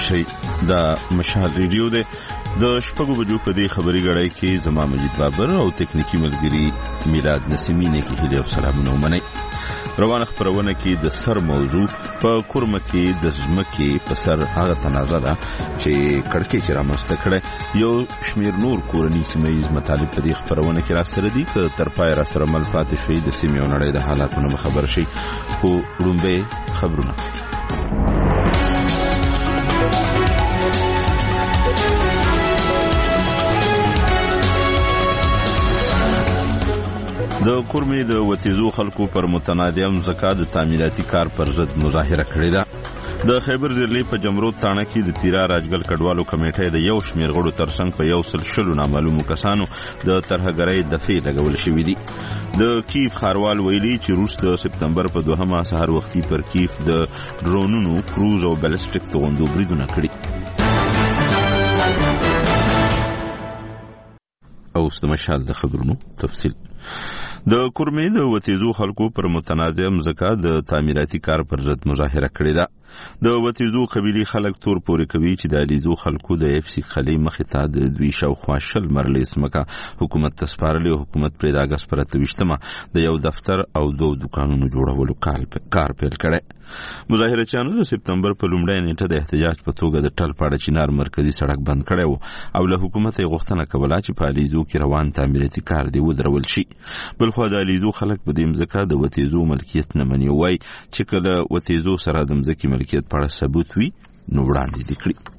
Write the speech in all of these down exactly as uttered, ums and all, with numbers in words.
راشي د مشال ریډیو ده د شپږو بجو په دې خبري غړای کې زما مجید بابر او تکنیکی ملګری میلاد نسیمینه کې هلي او سلامونه ومني. روانه خبرونه کې د سر موضوع په کورمه کې د ځمکې په سر هغه تنازع ده چې کړکۍ چې رامنځته کړي یو شمیر نور کورني سیمایي مطالب په دې خبرونه کې راستره دي که تر پای را سره مل پاتې شوي د سیمې او نړۍ د حالاتونو خبر شي. خو لومبه خبرونه د کورمې د وتیزو خلکو پر متنادیم زکات د تعمیراتي کار پر ضد مظاهره کړې ده. د خیبر ضلع په جمرود تانه کې د تیرا راجګل کډوالو کمیټې د یو شمیر غړو ترڅنګ په یو سل شلو نامعلومو کسانو د ترهګرۍ دفعې لګول شوې دي. د کیف خاروال ویلي چې روس د سپتمبر په دوهمه سحر وختي پر کیف د ډرونونو کروز او بالستیک توغندو بریدونه کړي. اوس د مشال د خبرونو تفصیل. د کورمې د وتیزو خلکو پر متنازع زکات د تعمیراتي کار پر ضد مظاهره کړې ده. د وتیزو قبيلي خلک تور پورې کوي چې د الیزو خلکو د اف سی خلی مخې ته د دوی شاوخوا شل مرلې سمکه حکومت تسپارلې او حکومت پرې د اگست پر اتویشتمه د یو دفتر او دو دکانونو جوړولو کار پیل کړي. مظاهرچیانو د سپتمبر په لومړۍ نیټه د احتجاج په توګه د ټل پاړه چینار مرکزی سړک بند کړی وو او له حکومت یې غوښتنه کوله چې په الیزو کې روان تعمیراتي کار دی ودرول شي. بلخو د الیزو خلک په دې مځکه د وتیزو ملکیت نه مني، وایي چې کله وتیزو سره د مځکې ملکیت په اړه ثبوت وي نو وړاندې دي کړي.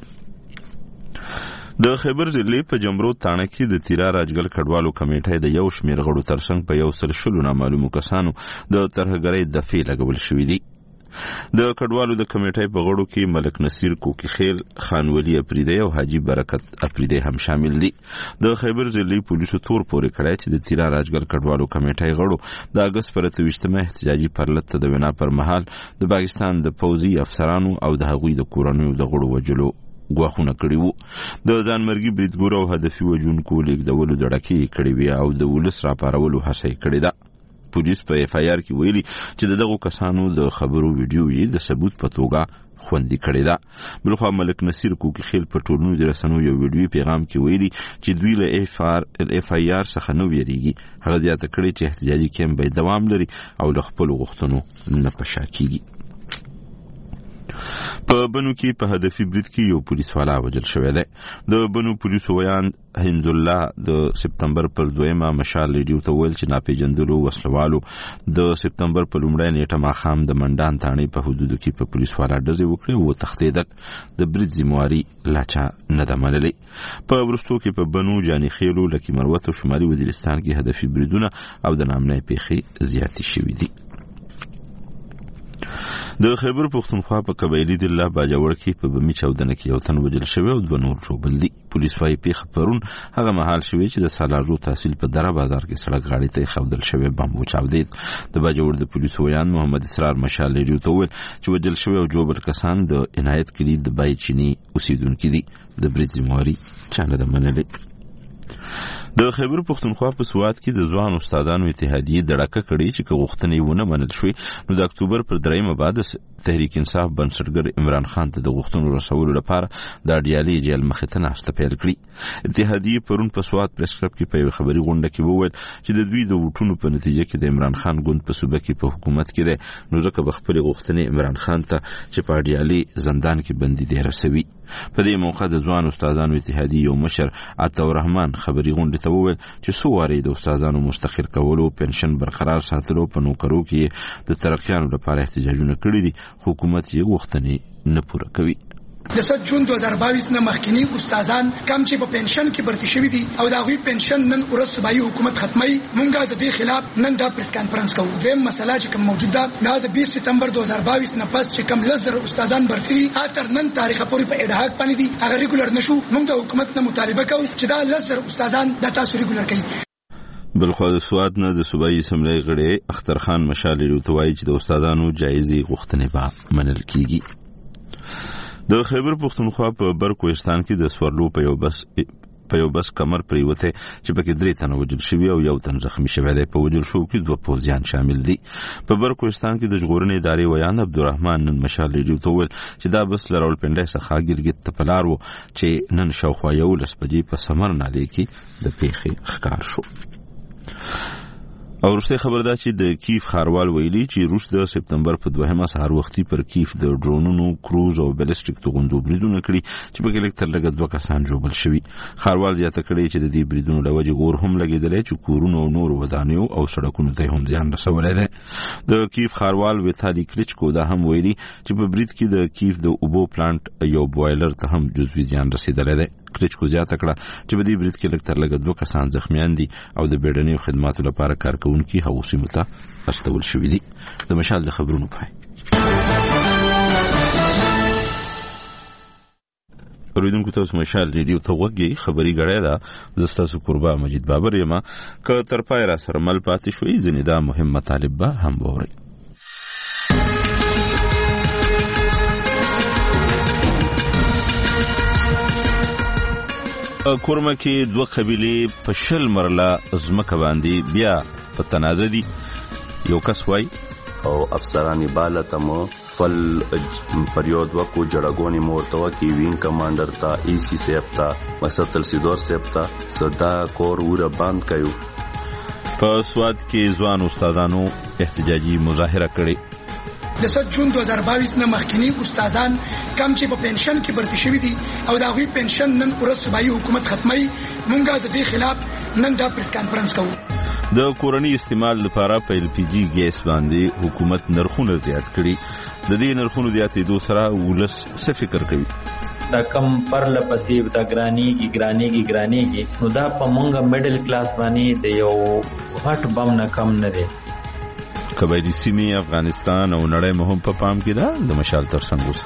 د خیبر ضلع په جمرود تانه کې د تیرا راجګل کډوالو کمیټې د یو شمیر غړو ترڅنګ په یو سل شلو نامعلومو کسانو د ترهګرۍ دفعې لګول شوې دي. د کډوالو د کمیټې په غړو کې ملک نصیر کوکی خیل، خان ولی اپریدی او حاجی برکت اپریدی هم شامل دي. د خیبر ضلع پولیسو تور پورې کړی چې د تیرا راجګل کډوالو کمیټې غړو د اگست پر اتویشتمه احتجاجي پرلط ته د وینا پر مهال د پاکستان د پوځي افسرانو او د هغوی د کورنیو د غړو وجلو غواخونه کړي وو. د ځانمرګي بریدګور او هدفي وجونکو لیږدولو دړکې کړي وي او د ولس راپارولو هڅه کړې ده. پولیس په اف آی آر کې ویلي چې دغه کسانو د خبرو ویډیو یې د ثبوت په توګه خوندي کړی ده. بلخو ملک نصیر کوکی خیل په ټولنیزو رسنیو یو ویډیو پیغام کې ویلي چې دوی له اف آی آر څخه نه ویریږي. هغه زیاته کړې چې احتجاجي کیمپ به دوام لري او له خپل غوښتنو نه په شا کیږي. په بنو کې په هدفي برید کې یو پولیس والا وژل شوی دی. د بنو پولیسو ویان هند الله د سپتمبر پر دویمه مشال ریډیو ته ویل چې ناپېژندلو وسلوالو د سپتمبر په لومړۍ نیټه ماښام د منډان تاڼې په حدودو کې په پولیس والا ډزې وکړې او وتښتېدل. د برید ذمواري لا چا نه ده منلې. په وروستو کې په بنو جاني خیلو، لکي مروت او شمالي وزیرستان کې هدفي بریدونه او د نامنۍ پیښې زیاتې شوي دي. د خیبر پښتونخوا په قبایلی د الله باجوړ کې په بمی چاودنه کې یو تن وژل شوی او دوه نور ژوبل دي. پولیس وايي پیښه پرون هغه مهال شوی چې د سالارزو تحصیل په دره بازار کې سړک غاړې ته خودل شوی بم وچاودید. د باجوړ د پولیسو ویان محمد اسرار مشال لري ته ویل چې وژل شوی او ژوبل کسان د عنایت کلی د بای چینی اوسیدونکو دي. د برید ذمواري چانه د منلې. د خیبر پښتونخوا په سوات کې د ځوان استادانو اتحادیې دړکه کړې چې که غوښتنې ونه منل شوې نو د اکتوبر پر دریمه بعد تحریک انصاف بنسټګر عمران خان ته د غوښتنو رسولو لپاره د اډیالي جیل مخې ته ناسته پیل کړي. اتحادیې پرون په سوات پریس کلب کې په یوه خبري غونډه کې وویل چې د دوی د ووټونو په نتیجه کې د عمران خان ګوند په صوبه کې په حکومت کې دی نو ځکه به خپلې غوښتنې عمران خان ته چې په اډیالي زندان کې بندي دی رسوي. په دې موقع د ځوان استادانو اتحادیې یو مشر عطاءالرحمن خبري غونډې ته وویل چې څو وارې د استادانو مستقل کولو، پنشن برقرار ساتلو، په نوکرو کې د ترقیانو لپاره احتجاجونه کړي دي، حکومت یې غوښتنې نه پوره کوي. د سات جون دوه هزار باییس نه مخکینی استادان کم چې په پنشن کې برتی شوی دي او دا غوي پنشن نن ورځ صوبایي حکومت ختمي، مونږه د دې خلاف نن دا پریس کانفرنس کوو. دویم مسله چې کوم موجوده ده د بیس سپتمبر دوه هزار باییس نه پس چې کوم لزر استادان برتی دي تر نن تاریخ پورې په اډهاک باندې دي هغه ریګولر نشو. مونږ د حکومت نه مطالبه کوو چې دا لزر استادان د تاسو ریګولر کړي. بلخو د سوات نه د صوبایي اسمبلی غړي اخترخان مشال لوتوای چې د استادانو جایزي غوښتنې به منل کیږي. د خیبر پښتونخوا په برکوهستان کې د سورلو په یو بس په یو بس کمر پریوته چې پکې درې تنه وژل شوي او یو تن زخمی شوی دی. په وژل شوو کې دوه پوځیان شامل دي. په برکوستان کې د ژغورنې ادارې ویان عبدالرحمن نن مشال ریډیو ته وویل چې دا بس له راولپنډۍ څخه ګلګت ته په لار و چې نن شاوخوا یولس بجې په سمر نالې کې د پیښې ښکار شو. او وروستۍ خبر دا چې د کیف ښاروال ویلي چې روس د سپتمبر په دوهمه سهار وختي پر کیف د ډرونونو کروز او بلسټیک توغندو بریدونه کړي چې پکې لږ تر لږه دوه کسان ژوبل شوي. ښاروال زیاته کړې چې د دې بریدونو له وجې اور هم لګېدلی چې کورونو او نورو ودانیو او سړکونو ته هم زیان رسولی دی. د کیف ښاروال ویتالي کلیچکو دا هم ویلي چې په برید کې د کیف د اوبو پلانټ یو بوایلر ته هم جزوي زیان رسېدلی دی. کلیچکو زیاته کړه چې په دې برید کې لږ تر لږه دوه کسان زخمیان دي او د بیړنیو خدماتو لپاره کارکوونکي هغو سیمو ته استول شوي دي. د مشال د خبرونو پای. اوریدونکو تاسو مشال ریډیو ته غوږ خبري غړی ده. زه ستاسو قربا مجید بابر یم. که تر پای را سره مل پاتې شوي ځینې دا مهم مطالب به هم واورئ. کورمه کې دوه قبیلې په شل مرله ځمکه باندې بیا په تنازع دي. یو کس وایي او افسرانی بالا تمو فل پریود وکو جړګونی مورتوا کی وین کمانډر تا ای سی سیف تا مقصد تلسیدور سیف تا صدا کور وره باند کایو. په سواد کې ځوان استادانو احتجاجي مظاهره کړې. د سات جون دو هزار باییس نه مخکینی استادان کم چې په پنشن کې برتی شوی دي او دا غوي پنشن نن ورځ صوبایي حکومت ختمي مونږه د دې خلاف نن دا پریس کانفرنس کوو. د کورنۍ استعمال لپاره په ال پی جی ګیس باندې حکومت نرخونه زیات کړي. د دې نرخونو زیاتېدو سره ولس څه فکر کوي؟ دا کم پرله پسې دا ګرانېږي ګرانېږي ګرانېږي نو دا په مونږه میډل کلاس باندې د یو غټ بم نه کم نه دی. قبایلی سیمې افغانستان او نړۍ مهم په پام کې ده. د مشال تر څنګ اوس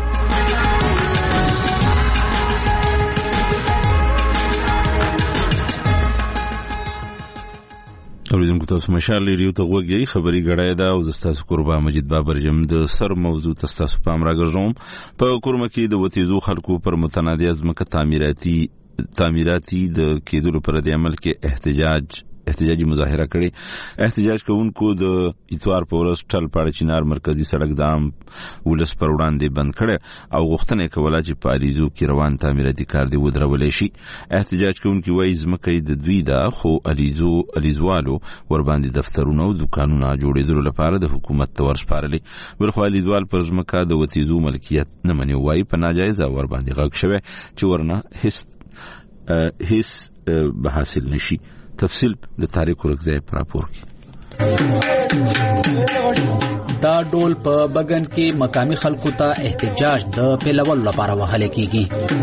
اوریدونکو تاسو مشال ریډیو ته غوږ یې خبري غړی ده او زه ستاسو قربا مجید بابر یم. د سر موضوع ته ستاسو پام راګرځوم. په کورمه کې د وتېدو خلکو پر متنازع ځمکه تعمیراتي تعمیراتي د کېدلو پر دې عمل کې احتجاج احتجاجي مظاهره کړې. احتجاج کوونکو د اتوار په ورځ ټل پاړه چینار مرکزی سړک د عام ولس پر وړاندې بند کړ او غوښتنه یې کوله چې په الیزو کې روان تعمیراتي کار دی ودرولې شي. احتجاج کوونکي وایي ځمکه د دوی ده خو الیزو الیزوالو ورباندې دفترونه او دوکانونه جوړېدلو لپاره د حکومت ته ورسپارلې. بلخو الیزوال پر ځمکه د وتېدو ملکیت نه مني. وایي په ناجایزه ورباندې غږ شوی چې ورنه هیڅ هیڅ به حاصل نشي. تفصیل د تاریخ ورکځای پر راپور کې. دا ډول په بګن کې مقامی خلکو ته احتجاج د پیلولو لپاره وهل کیږي.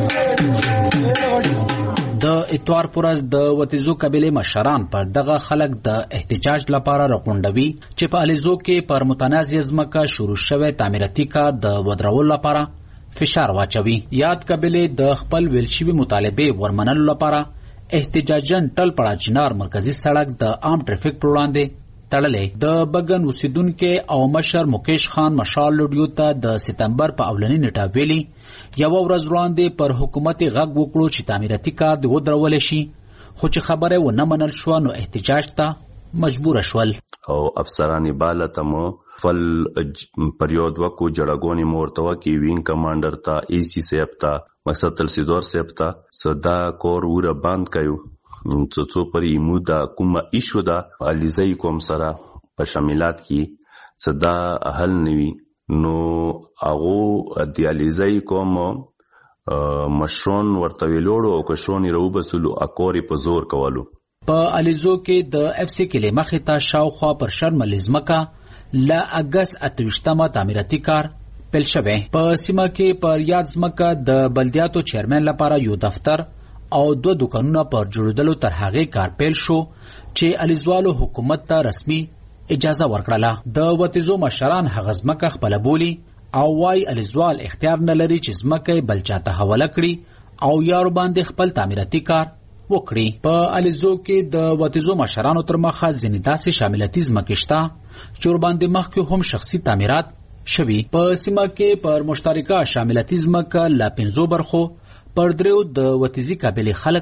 د اتوار پورز د وتیزو قبیلې مشران پر دغه خلک د احتجاج لپاره راغونډوي چې په الیزو کې پر متنازع ځمکه شروع شوی تعمیراتي کار د ودرولو لپاره فشار واچوي. یاد قبیلې د خپل ویل شوي مطالبې ورمنلو لپاره احتجاجن ټل پړه چینار مرکزی سړک د عام ټریفیک پر وړاندې تړلې. د بګن اوسیدونکو او مشر مکیش خان مشال لوډیو ته د سپتمبر په اولنی نیټه ویلي یو ورځ وړاندې پر حکومت غږ وکړو چې تعمیراتي کار دی ودرول شي خو چې خبره و نه منل شو نو احتجاج ته مجبور شول. او افسرانی بالا تمو فل پریود وکو جړګونی مورتوا کی وین کمانډر تا ای سی سیف تا مقصد تلسیدور سیف تا صدا کور وره باند کایو. څو څو پرې مودا کومه ایشو دا الیزای کوم سره په شاملات کې صدا حل نوي نو هغه د الیزای کوم مشرون ورته ویلوړو او کښونی رو بسلو اکوري په زور کولو. په الیزو کې د اف سی کې مخې ته شاوخوا پر شرم لزمکا لا اگست اتوشتمه تعمیراتي کار پیل شوه. په سیمه کې پر یاد ځمکه د بلدیاتو چیرمن لپاره یو دفتر او دو دکانونه پر جوړېدلو تر هغه کار پیل شو چې الیزوالو حکومت ته رسمي اجازه ورکړه. د وتیزو مشران هغه ځمکه خپل بولی او وايي الیزوال اختیار نه لري چې ځمکه بل چاته حواله کړي او یار باندې خپل تعمیراتي کار وکړي. په الیزو کې د وتیزو مشرانو تر مخه ځینې داسې شاملاتي ځمکې شته چې ور باندې مخکې هم شخصي تعمیرات شوي. په سیمه کې پر مشترکه شاملاتي ځمکه لا پنځو برخو پر دریو د وتیزي قبیلې خلک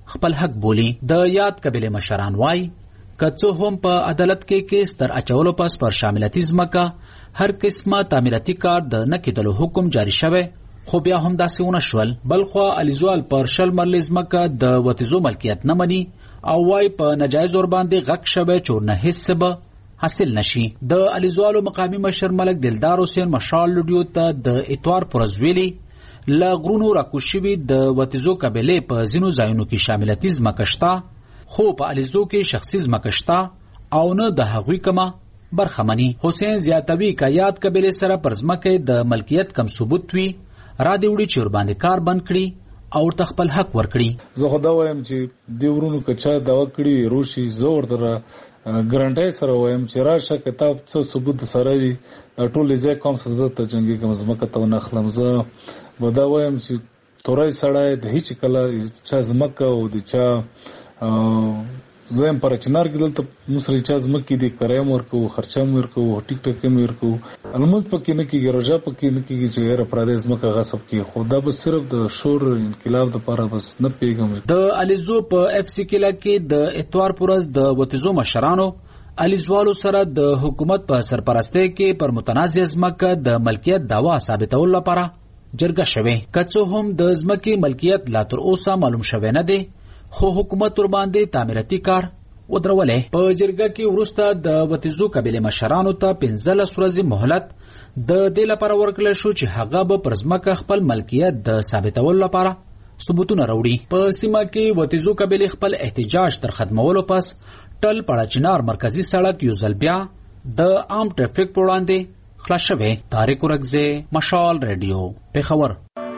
خپل حق بولي. د یاد قبیلې مشران وایي که څه هم په عدالت کې کیس تر اچولو پس پر شاملتي ځمکه هر قسمه تعمیراتي کار د نه کېدلو حکم جاری شوی، خو بیا هم داسې ونه شول. بلخوا علیزوال پر شل مرلې ځمکه د وتیزو ملکیت نه مني او وایي په نجایز ور باندې غږ شوی چې ورنه هیڅ به حاصل نشي. د علیزوالو مقامی مشر ملک دلدار حسین مشال لوډیو ته د اتوار پرز ویلي له غرونو راکوز شوي د وتیزو قبیلې په ځینو ځایونو کې شاملتي ځمکه شته، خو په علیزو کې شخصي ځمکه شته او نه د هغوی کومه برخه مني. حسین زیاتوي که یاد قبیلې سره پر ځمکې د ملکیت کم ثبوت وي را دې وړي چې ورباندې کار بند کړي او ورته خپل حق ورکړي. زه خو دا وایم چې دې ورونو که چا دعوه کړي روشي، زه ورته ګرانټۍ سره وایم چې راشه کتاب څه ثبوت سره وي ټول ځای کوم څه زه ته جنګي کوم ځمکه ته نه اخلم. زه به دا وایم چې تورای سړی د هیڅ کله چا ځمکه او د چا زه هم پر چنار کې دلته مصري چا ځمکې دي کرایم ورکوو، خرچه هم ورکوو، ټیک ټاک هم ورکوو، الموز پکې نه کېږي، رژا پکې نه کېږي چې غیر افرادي ځمکه غصب کړي. خو دا به صرف د شور انقلاب دپاره بس نه پوهېږم. د علیزو په اف سی کله کې د اتوار پر ورځ د وتیزو مشرانو علیزوالو سره د حکومت په سرپرستۍ کې پر متنازع ځمکه د ملکیت دعوا ثابتولو لپاره جرګه شوې. که څه هم د ځمکې ملکیت لا تر اوسه معلوم شوی نه دی، خو حکومت ور باندې تعمیراتي کار ودرولې. په جرګه کې وروسته د وتیزو قبیلې مشرانو ته پنځلس ورځې مهلت د دې لپاره ورکړل شو چې هغه به پر ځمکه خپل ملکیت د ثابتولو لپاره ثبوتونه راوړي. په سیمه کې وتیزو قبیلې خپل احتجاج تر ختمولو پس ټل پړاچنار مرکزی سړک یو ځل بیا د عام ټرافیک په وړاندې خلاص شوی. طارق ورکزی، مشال ریډیو، پېښور.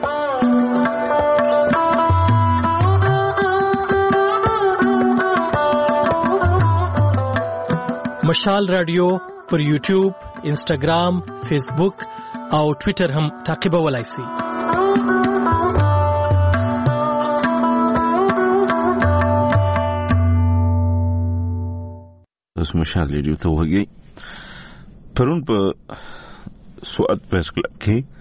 مشال رادیو پر یوټیوب، انسټاګرام، فیسبوک او ټویټر هم تعقیبولای شئ. اوس مشال رادیو ته وګورئ. پرون په سواد پریس کلب کې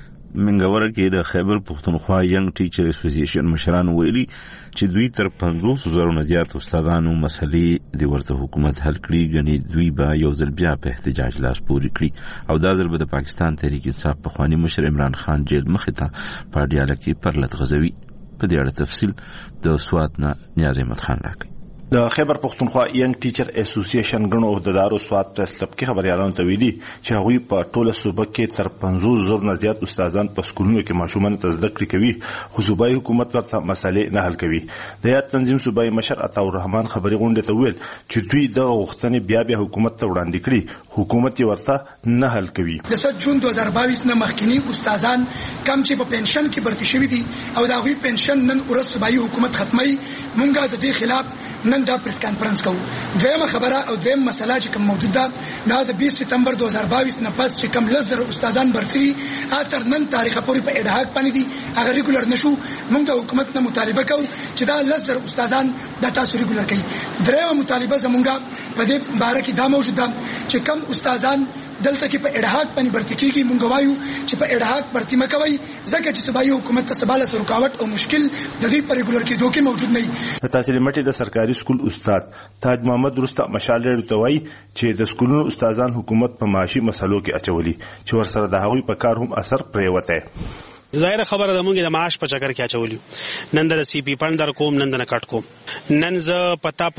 منګوره کې د خیبر پښتونخوا ینګ ټیچر اسوسییشن مشران ویلي چې دوی تر پنځوس زرو نه زیات استادانو مسلې د ورته حکومت حل کړي، ګنې دوی به یو ځل بیا په احتجاج لاس پورې کړي او دا ځل به د پاکستان تحریک انصاف پخواني مشر عمران خان جیل مخې ته په اډیاله کې پرلت غځوي. په دې اړه تفصیل د سوات نه نیاز احمد خان راکوي. د خیبر پښتونخوا ینګ ټیچر اسوسییشن غنو عہدیدارو سواد پریس کلب کې خبريالانو ته ویلي چې هغوی په ټوله صوبه کې تر پنځوس زره نه زیات استادان په سکولونو کې ماشومان ته زده کړې کوي، خو صوبایي حکومت ورته مسلې نه حل کوي. د یاد تنظیم صوبایي مشر عطاء الرحمن خبري غونډه ته ویل چې دوی د غوښتنې بیا بیا حکومت ته وړاندې کړي، حکومت یې ورته نه حل کوي. د سات جون دوه هزار باییس نه مخکینی استادان کم چې په پنشن کې برتی شوی دي او دا غوي پنشن نن ورځ صوبایي حکومت ختمي، مونږه د دې خلاف نن دا پریس کانفرنس کوو. دویمه خبره او دویم مسله چې کوم موجود ده دا د بیس سپتمبر دوه هزار باییس نه پس چې کوم لزر استادان برتي اتر نن تاریخ پورې په اډهاک باندې دي هغه ریګولر نشو. موږ د حکومت نه مطالبه کوو چې دا لزر استادان د تاسو ریګولر کړي. دریمه مطالبه زمونږه په دې باره کې دا موجود ده چې کوم استادان دلته کې په اډهاک باندې برتی کیږي، مونږ وایو چې په اډهاک برتی مکوي ځکه چې صوبایي حکومت ته سباله سره رکاوټ او مشکل د دې پر ریګولر کې دوکې موجود نه وي. د تحصیل مټي د سرکاري سکول استاد تاج محمد رستا مشال ریډیو ته وایي چې د سکولونو استادان حکومت په معاشي مسلو کې اچولي چې ورسره د هغوی په کار هم اثر پریوته. ظاهر خبره ده مونږ د معاش په چکر کې اچولیو، نن د سی پی پند در کوم، نن د کټ کوم، نن ز پتا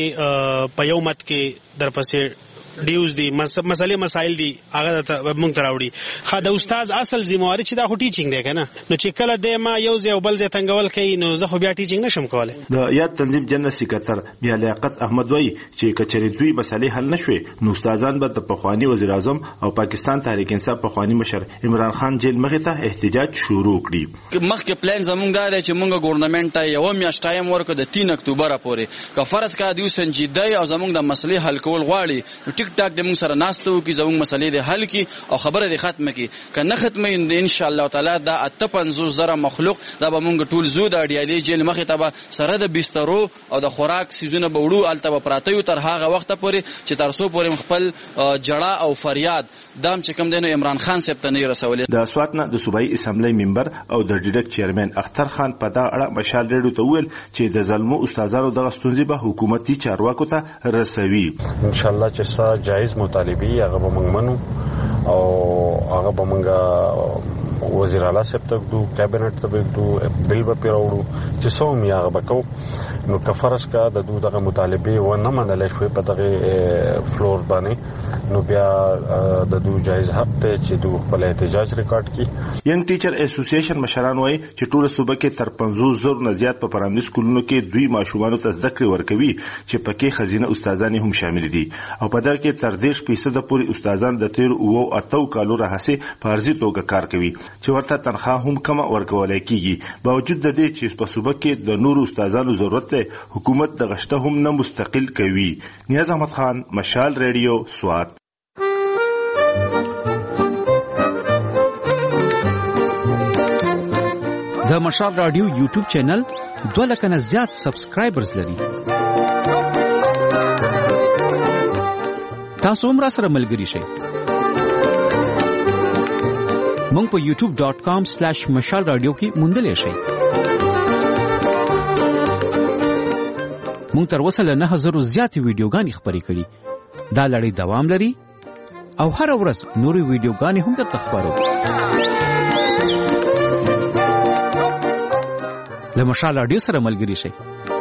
پسې په یو مت کې در پسې ډیوز دي مسلې مسائل دي هغه ته مونږ تراوړي. خا د استاد اصل ذمہواری چې دا خو ټیچینګ دی کنه، نو چې کله د ما یو ځای بل ځای تنګول کوي نو زه خو بیا ټیچینګ نشم کولای. د یاد تنظیم جنرال سکرټر بیا لیاقت احمد وایي چې کچری دوی مسلې حل نشوي نو استادان به د پخوانی وزیر اعظم او پاکستان تحریک انصاف پخوانی مشر عمران خان جیل مخې ته احتجاج شروع کړي. مخکې پلان زمونږ دا دی چې مونږ ګورنمنت ته یو میاشت ټایم ورکړو د تین اکتوبر پورې، که فرض کا دیو سنجیدای او زمونږ د مسلې حل کول غواړي ټیک ټاک د موږ سره ناستو کې زموږ مسلې د حل کی او خبره د ختمه کی کنه ختمه ان شاء الله تعالی دا اته پنځوس زره مخلوق دا به موږ ټول زو د اډیالي جیل مخې ته به سره د بسترو او د خوراک سیزونه به وړو الته به پراته یو تر هغه وخت پورې چې تر څو پورې خپل جړه او فریاد دام چې کوم دینو عمران خان صاحب ته نه رسولې. د سوات نه د صوبایي اسمبلی ممبر او د ډیرکټ چیرمن اختر خان په دا اړه مشال ریډیو ته ویل چې د ظلمو استادانو د غستونځي به حکومتي چارواکو ته رسوي. ان شاء الله چې سا جایز مطالبه هغه به موږ منو او هغه به موږ وزیر اعلی صاحب ته دو کابینټ ته دو بل به پیراوړو چې څوم یې هغه وکاو نو کفرس کا د دوه دغه مطالبه و نه منل شوی په دغه فلور باندې نو بیا د دوه جایز حق ته چې دوه خپل احتجاج ریکارډ کړي. ینګ ټیچر اسوسییشن مشران وایي چې ټول صوبه کې تر پنځوس زره نه زیات په پرایمري سکولونو کې دوی ماشومانو ته زده کړې ورکوي چې پکې خزینه استادان هم شامل دي او په دا کې تر دېرش فیصد پورې استادان د تیر او اتو کالو راهسي په ارزي توګه کار کوي چې ورته تنخواه هم کم ورکول کیږي. باوجود د دې چې په صوبه کې د نورو استادانو ضرورت ده حکومت د غشته هم نه مستقل کوي. نیاز احمد خان، مشال ریډیو، سوات. د مشال رادیو یوټیوب چینل دوه لک نه زیات سبسکرایبرز لري. تاسو هم را سره ملګری شئ. مونږ په یوټیوب ډاٹ کام سلیش مشال رادیو کې موندلې شئ. مونږ تر اوسه له نه زره زیاتې ویډیوګانې خپرې کړي. دا لړۍ دوام لري او هر ورځ نورې ویډیوګانې هم درته خپرو. له مشال رادیو سره ملګری شئ.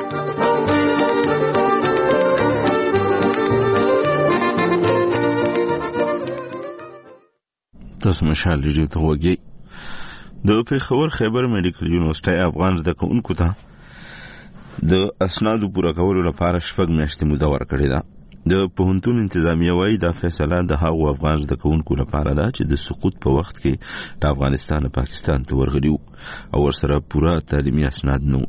تاسو مشال ریډیو ته وګورئ. د پېښور خیبر میډیکل یونیورسيټي افغان زده کوونکو ته د اسنادو پوره کولو لپاره شپږ میاشتې موده ورکړې ده. د پوهنتون انتظامیه وايي دا فیصله د هغو افغان زده کوونکو لپاره ده چې د سقوط په وخت کې د افغانستان پاکستان ته ورغلي او ورسره پوره تعلیمي اسناد نه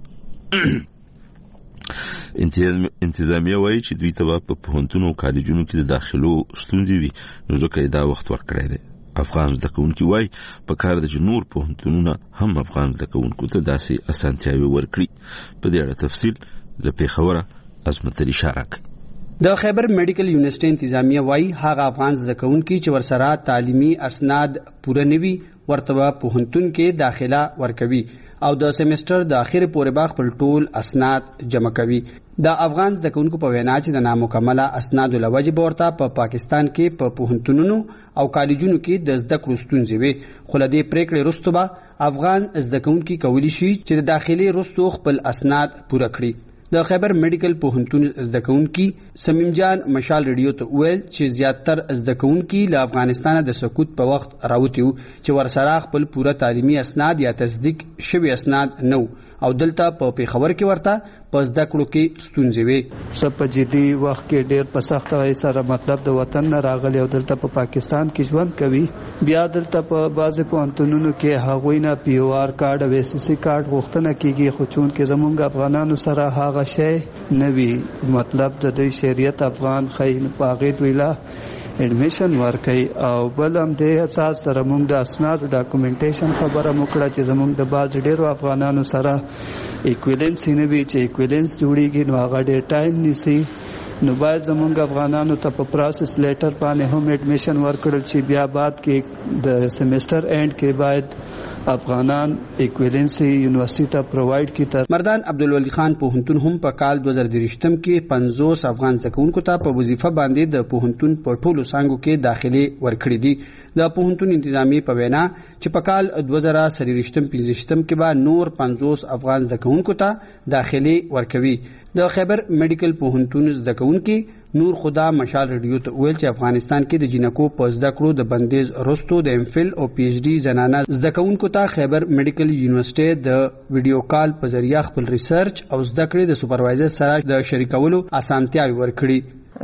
انتظامیه وايي چې دوی ته په پوهنتون او کالجونو کې د داخلو ستونزې وي نو ځکه دا وخت ورکړی دی. افغان زده کوونکي وايي په کار د نور پوهنتونونه هم افغان زده کوونکو ته داسې اسانتیاوې ورکړي. په دې اړه تفصیل له پېښوره عظمت علي شارک. د خیبر میډیکل یونیورسيټي انتظامیه وايي هغه افغان زده کوونکي چې ورسره تعلیمي اسناد پوره نوي ورته پوهنتون کې داخله ورکوي او د سیمستر د اخر پورې با خپل ټول اسناد جمع کوي. د افغان زده کوونکو په وینا چې د نامکمله اسناد لوجه ورته په پا پاکستان کې په پوهنتونونو او کالجونو کې د زده کړو ستونزې وي خو له دې پریکړې وروسته به افغان زده کوونکي کولی شي چې د داخلي وروسته خپل اسناد پوره کړي. د خیبر میډیکل پوهنتون زده کوونکي سمیم جان مشال ریډیو ته ویل چې زیاتر زده کوونکي له افغانستان د سقوط په وخت راوتیو چې ورسره خپل پوره تعلیمي اسناد یا تصدیق شوی اسناد نو او دلته په پیښور کې ورته په زده کړو کې ستونزې وي. سب په جدي وخت کې ډېر په سخته وای سره مطلب د وطن نه راغلي او دلته په پاکستان کې ژوند کوي. بیا دلته په بعضې پوهنتونونو کې هغوی نه پی او آر کارډ او ایس سی کارډ غوښتنه کیږي خو چون کې زمونږ افغانانو سره هغه شی نه وي مطلب د دوی شریعت افغان خی په هغې دوی لا اډمیشن ورکړي او بل هم د اساس سره موږ د اسناد ډاکومنټیشن خبره وکړه چې زموږ د باز ډیرو افغانانو سره ایکویلنس نه وي چې ایکویلنس جوړیږي نو هغه ډیر ټایم نیسي نو باید زموږ افغانانو ته په پروسس لیټر باندې هم اډمیشن ورکړل چې بیا بعد کې د سیمستر اینڈ کې باید افغانان ایکویلنسي یونیورسيټي ته پرووایډ کړي. مردان عبدالولی خان پوهنتون هم په کال دوه زره درشتم کې پنځوس افغان زکونکو ته په وظیفه باندې د پوهنتون په ټولو څانګو کې داخلي ورکړي دي. د پوهنتون انتظامی په وینا چې په کال دوه زره درشتم پنځشتم کې به نور پنځوس افغان زکونکو ته داخلي ورکوي. د خیبر میډیکل پوهنتون زکونکي نور خدا مشال ریډیو ته ویل چې افغانستان کې د جنکو په زده کړو د بندیز رستو د ام فل او پی ایچ ډي زنانه زده کوونکو ته خیبر میډیکل یونیورسيټي د ویډیو کال په ذریعہ خپل ریسرچ او زده کړې د سوپروایزر سره د شریکولو اسانتیاوې ورکړي.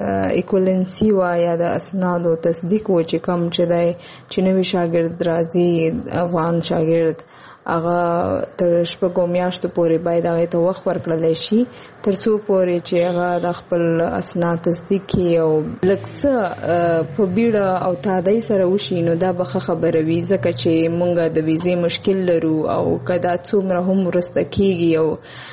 ایکولنسی وا یا د اسنادو تصدیق و چې کوم چې د چې نوی شاګرد راځي افغان شاګرد هغه تر شپږو میاشتو پورې باید هغه ته وخت ورکړل شي تر څو پورې چې هغه د خپل اسناد تصدیق کړي او لکه په بیړه او تادی سره وشي نو دا به خبره وي ځکه چې مونږ د ویزې مشکل لرو او کدا څومره هم ورسته کیږي او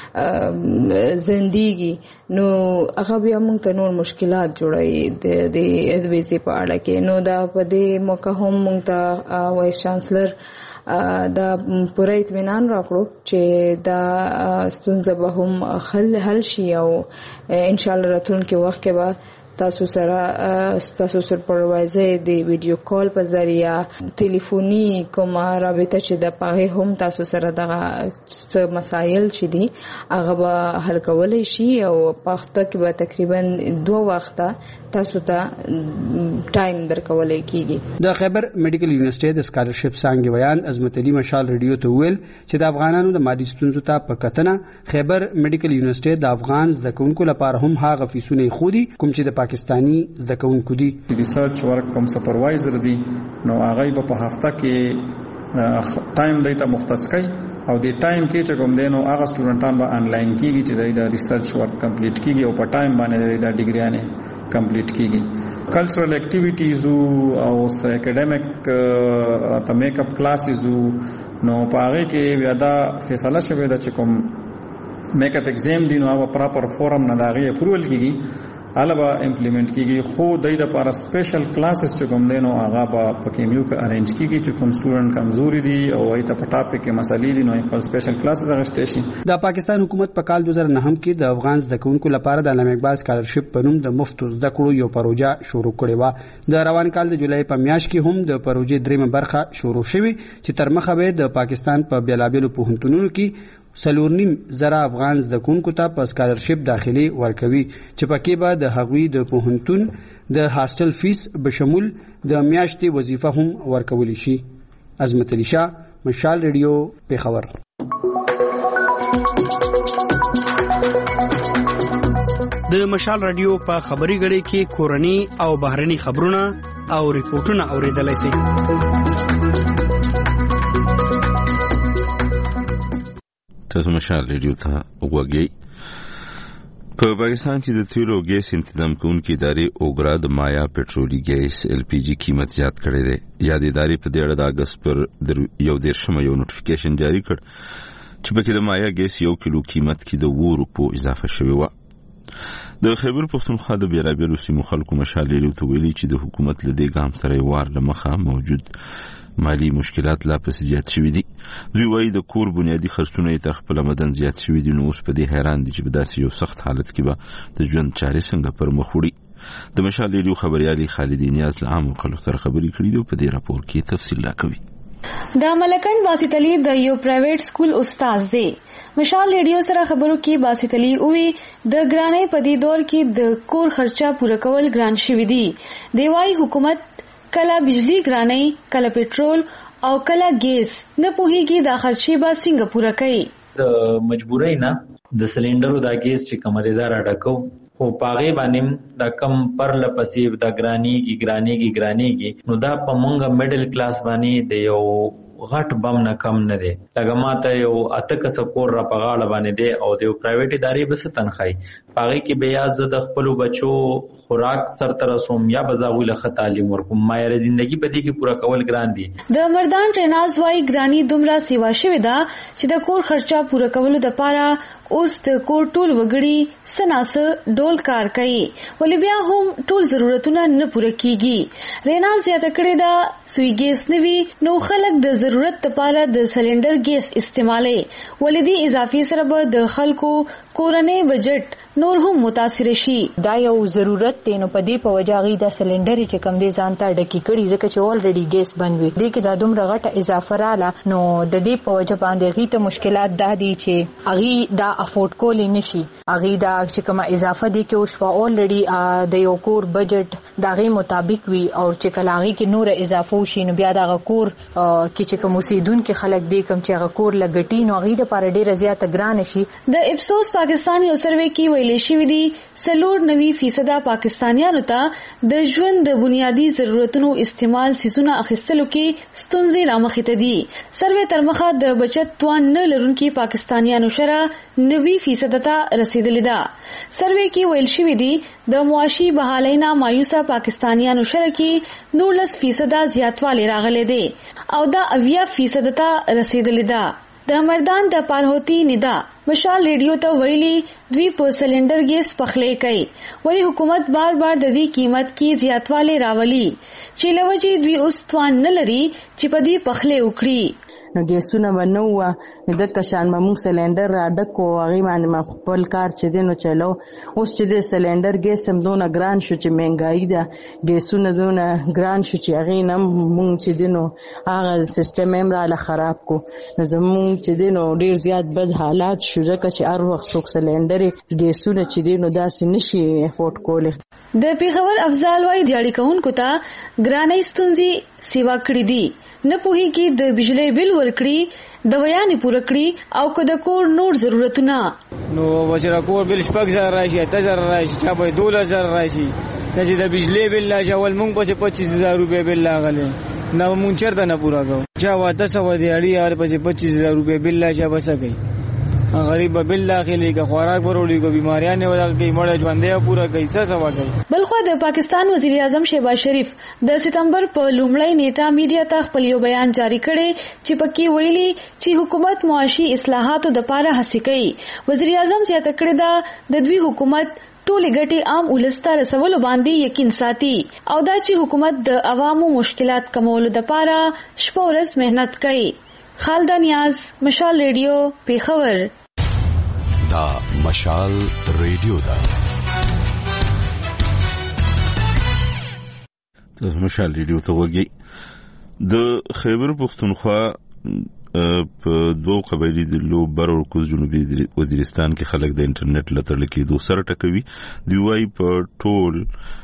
زندګي نو هغه بیا مونږ ته نور مشکلات جوړوي د د ویزې په اړه کې نو دا په دې موقع هم مونږ ته وایس چانسلر دا پوره اطمینان راکړو چې دا ستونزه به هم حل حل شي او ان شاء الله راتلونکي وخت کې به تاسو سره تاسو سپروایزر د ویډیو کال په ذریعہ ټلیفوني کومه رابطه چې د پاره هم تاسو سره دغه څه مسایل چې دي هغه به حل کولای شي او په وخت کې به تقریبا دوه وخته تاسو ته ټایم درکولای کیږي. د خیبر میډیکل یونیورسيټي د سکالرشپ څنګه بیان عظمت علي مشال ریډیو ته ویل چې د افغانانو د مادي ستونزو ته په کتنه خیبر میډیکل یونیورسيټي د افغان زده کوونکو لپاره هم هغه فیسونه خودي کوم چې د پاکستانی زده کوونکو دي. ریسرچ ورک کوم سپروایزر دي نو هغه په هفته کې ټایم دیتا مختص کوي او د ټایم کې چې کوم دینو هغه سټوډنټان به انلاین کیږي چې د ریسرچ ورک کمپلیټ کیږي او په ټایم باندې د ډیګریانه کمپلیټ کیږي. کلچرل اکټیویټیز او اکیډمیک ته میک اپ کلاسز نو په هغه کې بیا دا فیصله شوه د چې کوم میک اپ ایگزام دی نو هغه پراپر فورم نه داغي اپروول کیږي البا امپلیمنٹ کیږي خو د دې لپاره سپیشل کلاسز چې کوم دینو هغه په پکیمیو کې ارینج کیږي چې کوم سټوډنټ کمزوري دي او ایته په ټاپک کې مسالې دي نو په سپیشل کلاسز هغه شي. د پاکستان حکومت په کال دوه زره نهم کې د افغان زده کوونکو لپاره د علامه اقبال سکالرشپ په نوم د مفت زده کړو یو پروژه شروع کړې و. د روان کال د جولای په میاشت کې هم د پروژې دریمه برخه شروع شوه چې تر مخه به د پاکستان په بیلابیلو پوهنتونونو کې سلورنیم زره افغان زده کوونکو ته په سکالرشپ داخلي ورکوي چې پکې به د هغوی د پوهنتون د هاستل فیس بشمول د میاشتې وظیفه هم ورکولی شي. عظمت علي شاه مشال ریډیو پیښور. د مشال رادیو په خبري غړي کې کورني او بهرني خبرونه او ریپورتونه اوریدلای شئ. تاسو مشال ریډیو ته وګورئ. په پاکستان کې د تیلو ګیس تنظیم کوونکې ادارې اوګرا د مایا پټرولي ګیس ایل پی جی قیمت زیات کړی دی. یاد ادارې په دې اړه د اگست پر یو دیرشمه یو نوټیفیکیشن جاری کړ چې پکې د مایا ګیس یو کیلو قیمت کې د اوه روپو اضافه شوی و. د خیبر پښتونخوا د بیلابیلو سیمو خلکو مشال ریډیو ته ویلي چې د حکومت له دې ګام سره یې وار له مخه موجود مالی مشکلات لا پس زیات شوي دي. دوی وایي د کور بنیادي خرڅونه یې تر خپل مدن زیات شوي دي نو اوس په دې حیران دي چې په داسې یو سخت حالت کې به د ژوند چارې څنګه پر مخ وړي. د مشال ریډیو خبريالي خالد نیاز له عامو خلکو سره خبرې کړې دي او په دې راپور کې تفصیل راکوي. د ملکن باسط علي د یو پرایویټ سکول استاد دی. مشال ریډیو سره خبرو کې باسط علي وی د ګرانۍ په دې دور کې د کور خرچه پوره کول ګران شوي دي. دی وايي حکومت کله بجلی ګرانۍ کله پټرول او کله ګیس نه پوهیږي دا خرچې به څنګه پوره کوي. د مجبورۍ نه د سلندرو دا ګیس چې کومه ده راډکو خو پاغه باندې دا کم پر لپسې دا ګرانېږي ګرانېږي ګرانېږي نو دا په مونږه میډل کلاس باندې د یو غټ بم نه کم نه دی. لکه ماته یو اته کسه کور را په غاړه باندې دی او د یو پرایویټ ادارې به څه تنخواهي پاغه کې بیا زه د خپل بچو خوراک سرته رسوم یا بزاوی له تعلیم ورکوم معیار ژوندۍ په دې کې پوره کول ګران دي. د مردان ټریناز وايي ګرانی دومره سیوا شوی دا چې د کور خرچه پوره کولو لپاره اوس د کور ټول وګړي سناسه ډول کار کوي ولې بیا هم ټول ضرورتونه نه پوره کیږي. ریناز زیاته کړې دا سوی ګیس نوي نو خلک د ضرورت لپاره د سلندر ګیس استعمالي ولې دی اضافي سره به د خلکو کورنۍ بجټ نور هم متاثر شي. دا یو ضرورت دی نو په دې په وجاغي د سلندر چې کم دي ځانته ډکی کړي ځکه چې اولریډي ګیس بنوي دې کې د دومره غټه اضافه رااله نو د دې په وجه باندې غي ته مشکلات ده دي چې اغي دا افورد کول نشي اغي دا چې کومه اضافه دي کې اوس په اولریډي د یو کور بجټ دغه مطابق وي او چې کلاغي کې نور اضافه وشي نو بیا دغه کور کې چې کوم اوسیدونکو خلک دی کوم چې هغه کور لګټي نو هغه لپاره ډیره زیاته ګران شي. د اپسوس پاکستان یو سروې کې ویلې شوې دي سلور نوي فیصد پاکستانیانو ته د ژوند د بنیادی ضرورتونو استعمال سيزونه اخیستلو کې ستونزې رامخې ته دي. سروې تر مخه د بچت توان نه لرونکي پاکستانیانو شره نوي فیصد ته رسیدلې ده. سروې کې ویل شوې دي د معاشي بحالینا مایوسه پاکستانیانو شره کې نولس فیصد زیاتوالی راغلی دی او دا اویا فیصد ته رسیدلې ده. د مردان د پارهوتی ندا مشال ریډیو ته ویلي دوی په سلندر ګیس پخلې کوي ولی حکومت بار بار د دې قیمت کې زیاتوالی راولي چې لوجه دوی اوس توان نه لري چې په دې پخلې وکړي. نو ګیسونه ونو و د تشان ممو سلندر را ډکو هغه باندې ما خپل کار چې دینو چلو اوس چې د سلندر ګیس هم دونه ګران شو چې مهنګای ده ګیسونه دونه ګران شو چې هغه نم مونږ چې دینو هغه سیستم هم را ل خراب کو نو زمونږ چې دینو ډیر زیات بد حالات شو ځکه چې هر وخت څوک سلندر ګیسونه چې دینو داسې نشي افورد کولی. د پیښور افضل وای دیاړي کوونکو ته ګرانۍ ستونزې سیوا کړې دي نه پوهیږي د بجلی بل ورکړي د ویانې پوره کړي او که د کور نور ضرورتونه نو وشره کور بل شپږ زره راشي اته زره راشي چا به دولس زره راشي چې د بجلی بل لا جوال مونږ په پچیس هزار روپے بل لاغله نو مونږ چرته نه پورا کو چا واته سو دی اړي یار په پچیس هزار روپے بل لا چا بس کوي غریب بل داخلي کا خوراک ورولي کو بیماریاں نه ودل کی مړ ژوندې پورا کوي څه سوا کوي. بلخو د پاکستان وزیر اعظم شهباز شریف د سپتمبر په لومړی نیټه میډیا ته خپل یو بیان جاری کړي چې پکې ویلي چې حکومت معاشي اصلاحاتو د لپاره هڅې کوي. وزیر اعظم زیاته کړې ده د دوی حکومت ټولې ګټې عام ولسته رسولو باندې یقین ساتي او دا چې حکومت د عوامو مشکلات کمولو د لپاره شپه ورځ مهنت کوي. خالده نیاز مشال ریډیو پیښور. دا مشال ریډیو دا د مشال ریډیو ته وګي د خیبر پختونخوا په دوه قبایلی د لو برور کوز جنوبي وزیرستان کې خلک د انټرنیټ لټل کې دوه سره ټکوي دی وای په ټول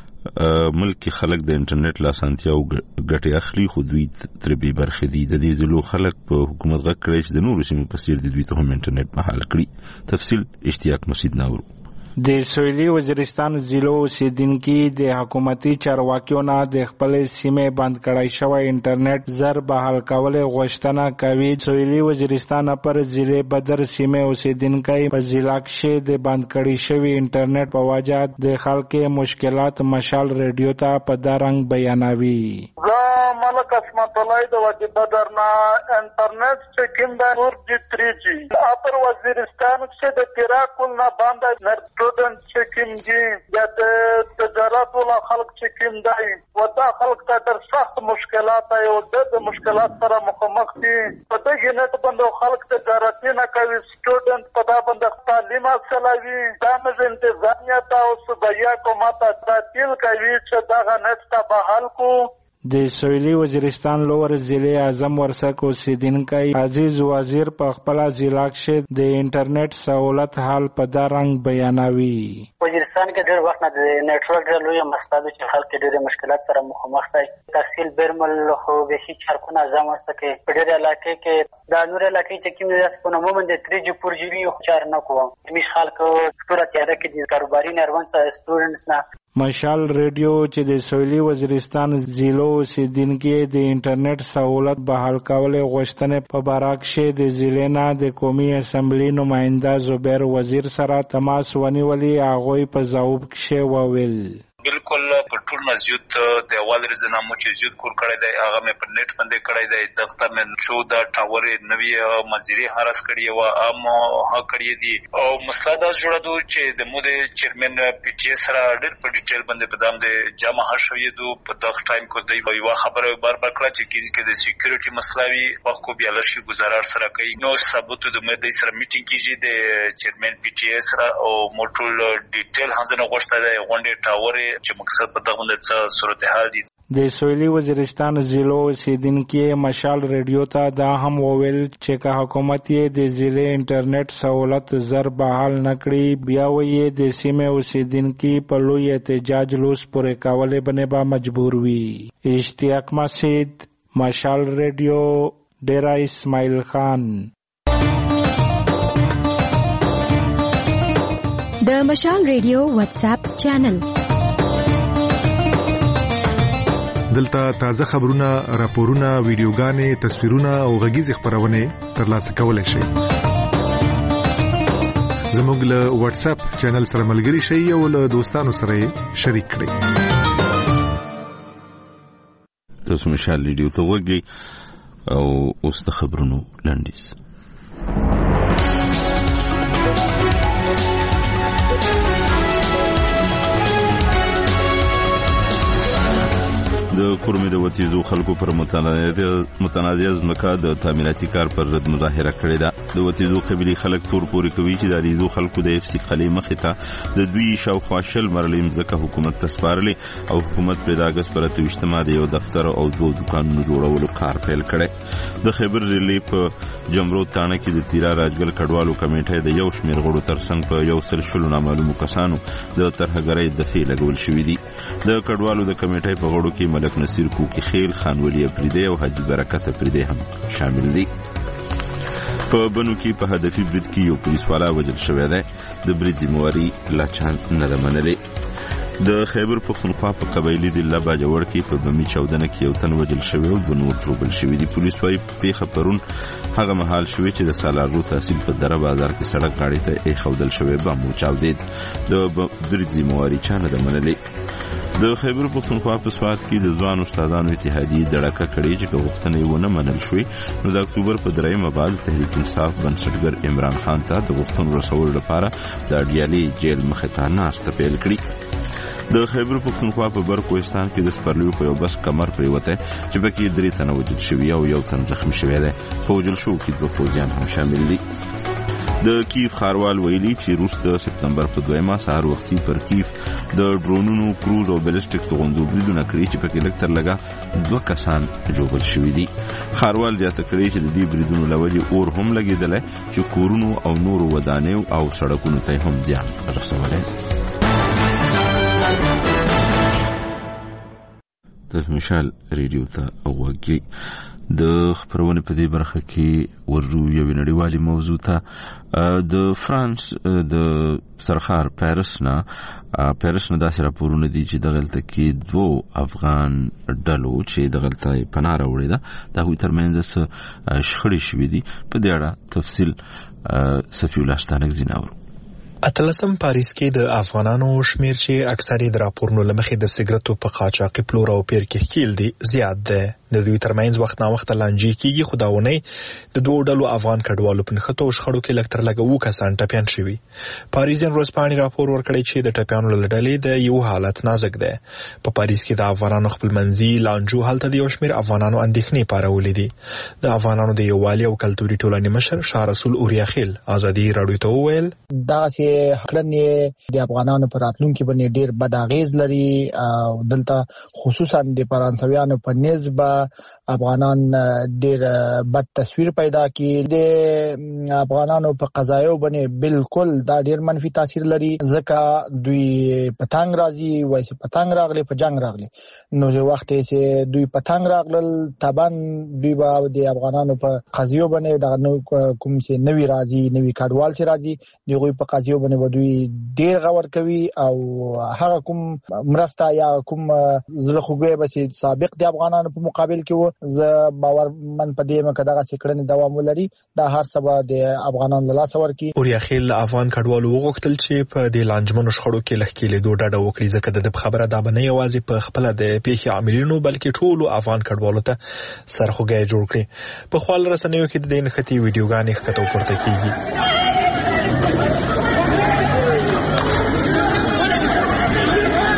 ملک خلک د انټرنیټ لاسانتیا او ګټه اخلي خو دوی تر به برخه دي د دې زلو خلک په حکومت غږ کړی چې د نورو سیمو په څیر د دوی ته هم انټرنیټ بحال کړي. تفصیل اشتیاق مسجد ناورو. د سویلي وزیرستان ضلعو اوسیدونکي د حکومتي چارواکیو نه د خپل سیمې بند کړای شوی انټرنیټ زر بحال کول غوښتنه کوي. سویلي وزیرستان پر ضلع بدر سیمې اوسیدونکي په ضلع کې د بند کړی شوی انټرنیټ په وجه د خلکو مشکلات مشال ریډیو ته په دارنګ بیانوي. ملک اسمت الله د وادي بدر نه انټرنیټ چې کوم د نور جی تری جی اپر وزیرستان کې د تیراکل نه باندې student چکیم دی یا تجارت ولا خلق چکیم دی و دا خلق تا در سخت مشکلات ای و د مشکلات سره مخامخ دي په دغه نت باندې خلق تجارت نه کوي student په دا باندې تعلیم حاصلوي دا مز انتظامیه تاسو بیا کومه تعطیل کوي چې دا نت ته بحال کو. د سویلي وزیرستان لور ضلع اعظم ورسک اوسیدونکي عزیز وزیر په خپل ضلع کې د انټرنیټ سہولت حال په دارنګ بیانوي. وزیرستان کې ډېر وخت نه د نېټورک ډېر لوی مسله ده چې خلک ډېر مشکلات سره مخامخ دي. تحصیل بیرمل خو به هیڅ چارکونه اعظم ورسکه په ډېر علاقې کې دا نور علاقې چې کوم داس په نومو باندې تری جی پور جی بي خو چار نه کوم مش خلک ټول تیار کې دي کاروباري نروان سټوډنټس نه. مشال ریډیو چې د سویلي وزیرستان ضلعو اوسیدونکي د انټرنیټ سہولت بحال کول غوښتنې په باره کې د ضلع نه د قومي اسمبلی نماینده زبیر وزیر سره تماس ونیولي. هغوی په ځواب کې وویل بالکل په ټول مسجد د اول رزنامو چې زیات کور کړی دی هغه مې په نیټ باندې کړی دی دغه مې چودہ ټاور نوی مزيري هرس کړی و ام ها کړی دی او مسله دا جوړه چې د مو د چیرمن پی ټی اس را ډېر په ډیټیل باندې په دام د جمع شوی دو په دغه ټایم کو دی یو خبره بار بار کړه چې کې د سکیورټي مسلوي وخت کو بیا لشي گزارش سره کوي نو ثبوت د مې د سره میټینګ کیږي د چیرمن پی ټی اس را او موټول ډیټیل هغه غوښته دی غونډه ټاور چې مقصد په دغه څه صورتحال دي. د سویلي وزیرستان ضلع اوسیدونکي مشال ریډیو ته دا هم وویل چې که حکومت یې د ضلع انټرنیټ سہولت زر بحال نکړي بیا یې د سیمې اوسیدونکي په لوی احتجاج لوس پورې کولې باندې به مجبور وي. اشتیاق مسعود، مشال ریډیو، ډیرا اسماعیل خان. د مشال ریډیو واتس اپ چینل دلته تازه خبرونه، راپورونه، ویډیوګانې، تصویرونه او غږیز خبرونه ترلاسه کولای شئ. زموږ له واتس اپ چینل سره ملګري شئ او له دوستانو سره شریک کړئ. تاسو مشال ریډیو ته وګورئ او اوس د خبرونو لنډیز. د کورمې د وتیزو خلکو پر متنازع ځمکه د تعمیراتي کار پر ضد مظاهره کړې ده. د وتیزو قبیلې خلک تور پورې کوي چې د دې خلکو د اف سی قلعې مخې ته د دوی شاوخوا شل مرلې ځمکه حکومت ته سپارلې او حکومت پر د اګست پر اته ویشتمه د یو دفتر او دوه دوکانونو جوړولو کار پیل کړی. د خیبر ضلع په جمرو تانه کې د تیرا راجګل کډوالو کمیټې د یو شمېر غړو ترڅنګ په یو سل شلو نامعلومو کسانو د ترهګرۍ دفعې لګول شوې دي. د کډوالو د کمیټې په غړو کې ملک نصیر کوکی خیل، خان ولی افریدی او حاجی برکت افریدی هم شامل دي. په بنو کې په هدفي برید کې یو پولیس والا وژل شوی دی. د برید ذمہواري لا چا نه ده منلې. د خیبر پښتونخوا په قبایلي ضلع باجوړ کې په بمي چاودنه کې یو تن وژل شوی او دوه نور ژوبل شوي دي. پولیس وايي پیښه پرون هغه مهال شوې چې د سالارو تحصیل په دره بازار کې سړک غاړې ته ایښودل شوی بم وچاودېد. د برید ذمہواري چا نه ده منلې. د خیبر پښتونخوا په سوات کې د ځوان استادانو اتحادیې دړکه کړې چې که غوښتنې ونه منل شوې نو د اکتوبر په درېیمه بعد تحریک انصاف بنسټګر عمران خان ته د غوښتنو رسولو لپاره د اډیالې جیل مخې ته ناسته پیل کړي. د خیبر پښتونخوا په برکوهستان کې د سپرلیو په یو بس کمر پریوتی چې پکې درې تنه وژل شوي او یو تن زخمي شوی دی. په وژل شوو کې دوه پوځیان هم شامل دي. د کیف ښاروال ویلي چې روس د سپتمبر په دویمه سهار وختي پر کیف د ډرونونو کروز او بیلسټیک توغندو بریدونه کړي چې پکې لږ تر لږه دوه کسان ژوبل شوي دي. ښاروال زیاته کړې چې د دې بریدونو له وجې اور هم لګېدلی چې کورونو او نورو ودانیو او سړکونو ته هم زیان رسولی. تاسو مشال ریډیو ته وګورئ. د خبرونې په دې برخه کې ورو یو نړیوالي موضوع ته د فرانس د سرخار پیرس نه پیرس نه داسې راپورونه دي چې دغلته کې دوه افغان ډلو چې دغلته پناه راوړې ده د هغوی ترمنځ څه شخړې شوې دي. په دې اړه تفصیل صفي الله ستانک زیناورو. اتلسم پاریس کې د افغانانو شمیر چې اکثري د راپورونو لمخې د سیګریټو په قاچاقي پلور او پیر کې کېل دي زیات ده. د دوی ترمنځ وخت نا وخت لانجې کېږي خو دا ونه د دوه ډلو افغان کډوالو په نښتو او شخړو کې لږ تر لږه اووه کسان ټپیان شوي. پاریزین ورځپاڼې راپور ورکړی چې د ټپیانو له ډلې د یو حالت نازک دی. په پاریس کې د افغانانو خپلمنځي لانجو هلته د یو شمیر افغانانو اندېښنې پارولې دي. د افغانانو د یووالي او کلتوري ټولنې مشر شاه رسول اوریاخیل ازادي راډیو ته وویل دغسې کړنې د افغانانو په راتلونکي باندې ډېر بد اغېز لري او دلته خصوصا د فرانسویانو په نسبت افغانان ډېر بد تصویر پیدا کړي. د افغانانو په قضایو باندې بالکل دا ډېر منفي تاثیر لري ځکه دوی پتنګ راځي وایي چې پتنګ راغلي په جنگ راغلي نو چې وخت چې دوی پتنګ راغلل طبعا دوی به د افغانانو په قضیو باندې د کوم چې نوی راځي نوی کډوال چې راځي دوی په قضیو باندې دوی ډېر غور کوي او هغه کوم مرسته یا کوم زړه خوږی به چې سابق د افغانانو په مقابل کې و ز باور من په دې مکه دغه څکړنې دوام ولري دا هر سبا د افغانانو له لاس ورکی. اوریاخیل افغان کډوالو وغوښتل چې په دې لانجمنو شخړو کې لښکې له دوه ډډه وکړي ځکه د خبره دا به نه یوازې په خپل د پیښې عاملینو بلکې ټولو افغان کډوالو ته سرخوږی جوړ کړي. په خپل رسنیو کې د دې نښتې ویډیوګانې ښکته پورته کیږي.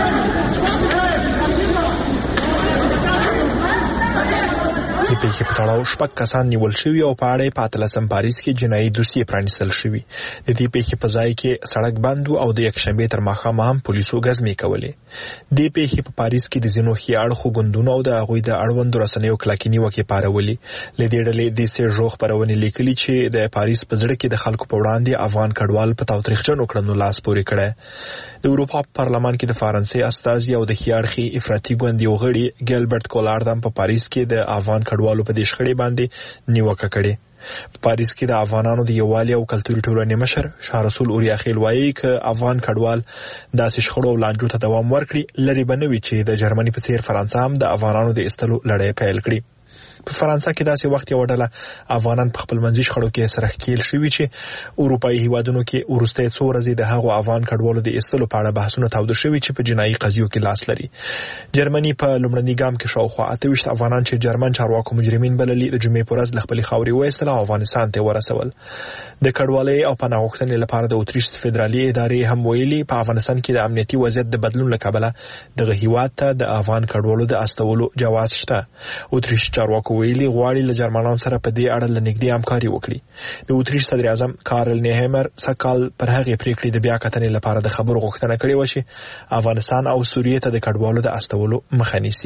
پیښې په تړاو علاوه شپږ کسان نیول شوي او په اړه په اتلسم پاریس کې جنایي دوسیې پرانیستل شوي. د دې پیښې په ځای کې سړک بند او د یکشنبه تر ماښامه هم پولیسو غزمې کولې. د پیښې په پاریس کې د ځینو ښي اړخو ګوندونو او د هغوی د اړوندو رسنیو کلکې نیوکې پارولې. له دې ډلې د سیژو خپرونې لیکلي چې د پاریس په زړه کې د خلکو په وړاندې افغان کډوال په تاوتریخجنو کړنو لاس پورې کړی. د اروپا پارلمان کې د فرانسې استازي او د ښي اړخي افراطي ګوند یو غړي ګیلبرت کولارد هم په پاریس کې د افغان کډوالو په دې شخړې باندې نیوکه کړې. په پاریس کې د افغانانو د یووالي او کلتوري ټولنې مشر شاه رسول اوریاخیل وایي چې افغان کډوال داسې شخړو او لانجو ته دوام ورکړي لري بنوي چې د جرمني په څیر فرانسه هم د افغانانو د ایستلو لړۍ پیل کړي. په فرانسه کې داسې وخت یو ډله افغانان په خپل منځي شخړو کې سره ښکیل شوي چې اروپایي هیوادونو کې وروستۍ څو ورځې د هغو افغان کډوالو د ایستلو په اړه بحثونه تاوده شوي چې په جنایي قضیو کې لاس لري. جرمني په لومړني ګام کې شاوخوا اته ویشت افغانان چې جرمن چارواکو مجرمین بللي د جمعې په ورځ له خپلې خاورې وایستل او افغانستان ته ورسول. د کډوالۍ او پناه غوښتنې لپاره د اتریش فدرالي ادارې هم ویلي په افغانستان کې د امنیتي وضعیت د بدلون له کبله دغه هیواد ته د افغان کډوالو د استولو جواز شته. اتریش چارواکو ویلي غواړي له جرمنانو سره په دې اړه له نږدې همکاري وکړي. د اتریش صدر اعظم کارل نیهمر سکال پر هغې پریکړې د بیا کتنې لپاره د خبرو غوښتنه کړې و چې افغانستان او سوریې ته د کډوالو د استولو مخه نیسي.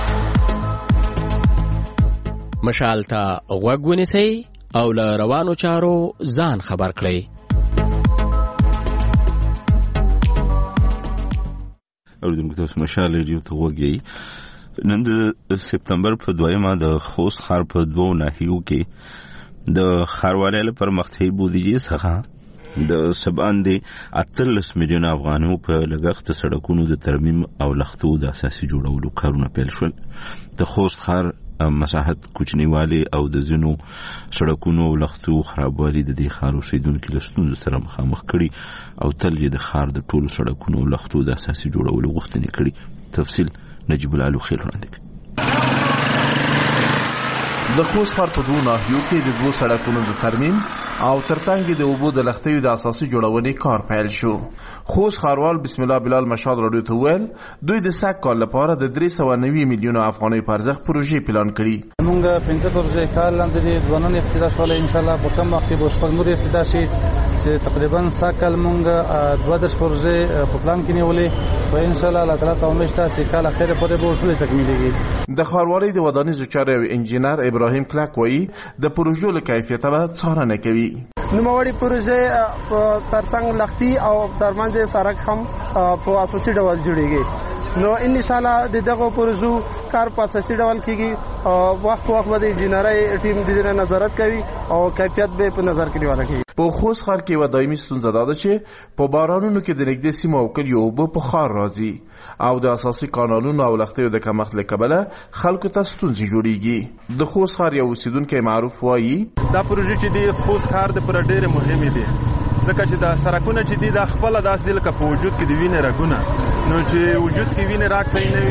مشال ته غوږ ونیسئ او له روانو چارو ځان خبر کړئ. اوریدونکو تاسو مشال ریډیو ته غوږ. نن د سپتمبر په دویمه د خوست ښار په دوو ناحیو کې د ښاروالۍ له پرمختیایي بودیجې څخه د سباندې اتلس میلیونه افغانیو په لګښت سړکونو د ترمیم او لښتو د اساسي جوړولو کارونه پیل شول. د خوست ښار مساحت کوچنیوالی او د ځینو سړکونو او لښتو خرابوالي د دې ښار اوسیدونکي له ستونزو سره مخامخ کړي او تل یې د ښار د ټولو سړکونو او لښتو د اساسي جوړولو غوښتنې کړي. تفصیل نجیب العلو خیل وړاندې. د خوست ښار په دوو ناحیو کې د دوو سړکونو د ترمیم او ترڅنګ د اوبو د لښتیو د اساسي جوړونې کار پیل شو. خوست ښاروال بسم الله بلال مشال راډیو ته وویل دوی د سږ کال لپاره د درې سوه نوي میلیونو افغانیو په ارزښت پروژې پلان کړي. موږ پنځه پروژې کار لاندې دي، دوه نن افتتاح شوله، انشاءالله په کم وخت کې به شپږ نورې افتتاح شي چې تقریبا سږ کال موږ دوه دېرش پروژې په پلان کې نیولې و انشاءالله الله تعالی ته امید شته چې کال اخر پورې به ټولې تکمیلېږي. د ښاروالۍ د ودانیزو چارو انجینر ابراهیم کلک وایي د پروژو له کیفیته به څارنه کوي. نوموړي پروژې په ترڅنګ لښتي او ترمنځ سړک هم په اساسي ډول جوړیږي. نو ان شاء الله د دغه پروژو کار په اساسي ډول کیږي او وخت وخت به د انجینرۍ ټیم د دې نظارت کوي او کیفیت به په نظر کې نیول کیږي. په خوست ښار کې یوه دایمي ستونزه دا ده چې په بارانونو کې د نږدې سیمو او کلیو اوبه په ښار راځي او د اساسي کانالونو او لښتیو د کمښت له کبله خلکو ته ستونزې جوړیږي. د خوست ښار یو اوسیدونکی معروف وایي دا پروژې چې دی خوست ښار د پر ډېرې مهمې دي ځکه چې دا سړکونه چې دي دا خپله داسې دي لکه په وجود کې د وینې رګونه، نو چې وجود کې وینې راګ صحیح نه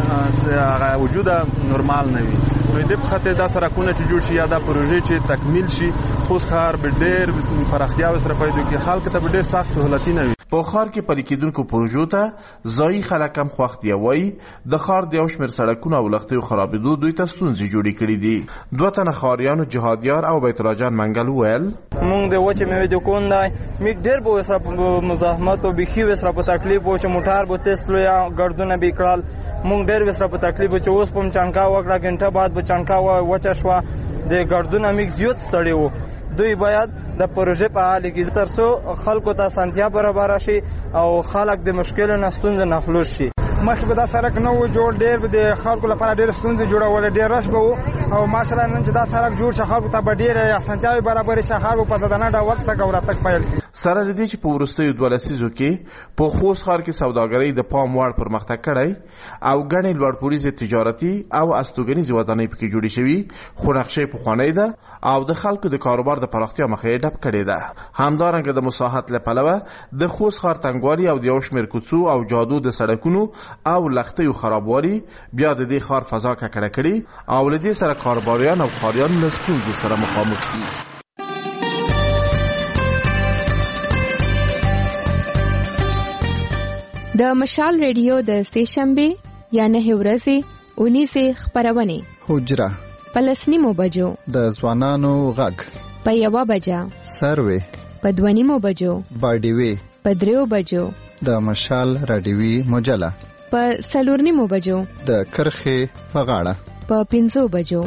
وي هغه وجود نورمال نه وي، نو دې په خاطر دا سړکونه چې جوړ شي یا دا پروژې چې تکمیل شي خوست ښار به ډېر پراختیا سره پیدا کړي، خلکو ته به ډېر سخت سهولتي نه وي. په ښار کې پلي کېدونکو پروژو ته ځایي خلک هم خوښ دي. وایي د ښار د یو شمېر سړکونو او لښتیو خرابېدو دوی ته ستونزې جوړې کړي دي. دوه تنه ښاریانو جهادیار او بیت الله جان منګل وویل موږ د وچې مېوې دوکان دی موږ ډېر به ورسره په مزاحمت او بیخي ورسره په تکلیف و چې موټر به تیز تلو یا ګردونه به یې کړل، موږ ډېر ورسره په تکلیف و چې اوس به م چنکا وکړه ګنټه بعد به چنکا وچه شوه د ګردونه موږ زیات ستړي وو. دوی باید د پروژې په حال کې تر څو خلکو ته اسانتیا برابر شي او خلک د مشکلو نه ستونزې نه خلاص شي. مخکې به دا سړک نه و جوړ، ډېر به د خلکو لپاره ډېر ستونزې جوړولې، ډېر رش به و او ماشاءالله نن چې دا سړک جوړ شي خلکو ته به ډېرې اسانتیاوې برابرې شي، خلک به په زدانه ډول تګ او راتګ پیل کړي. سره د دې چې په وروستیو دوه لسیزو کې په خوست ښار کې سوداګرۍ د پام وړ پرمختګ کړی او ګڼې لوړ پوړیزې تجارتي او استوګنیزې ودانۍ پکې جوړې شوي، خو نقشې پخوانۍ ده او د خلکو د کاروبار د پراختیا مخه یې ډپ کړې ده. همدارنګه د مساحت له پلوه د خوست ښار تنګوالي او د یو شمېر کوڅو او جادو د سړکونو او لښتیو خرابوالي بیا د دې ښار فضا ککړه کړي او له دې سره کاروباریان او ښاریان له ستونزو سره مخامخ دي. د مشال ریډیو د سه شنبه یا نه ورځې اونیزه خبرونه حجره په لس نیمو بجو، د ځوانانو غږ په یوه بجه، سروې په دوه نیمو بجو، باډیوي په دریو بجو، د مشال راډیوي مجله په څلور نیمو بجو، د کرخې په غاړه په پنځو بجو.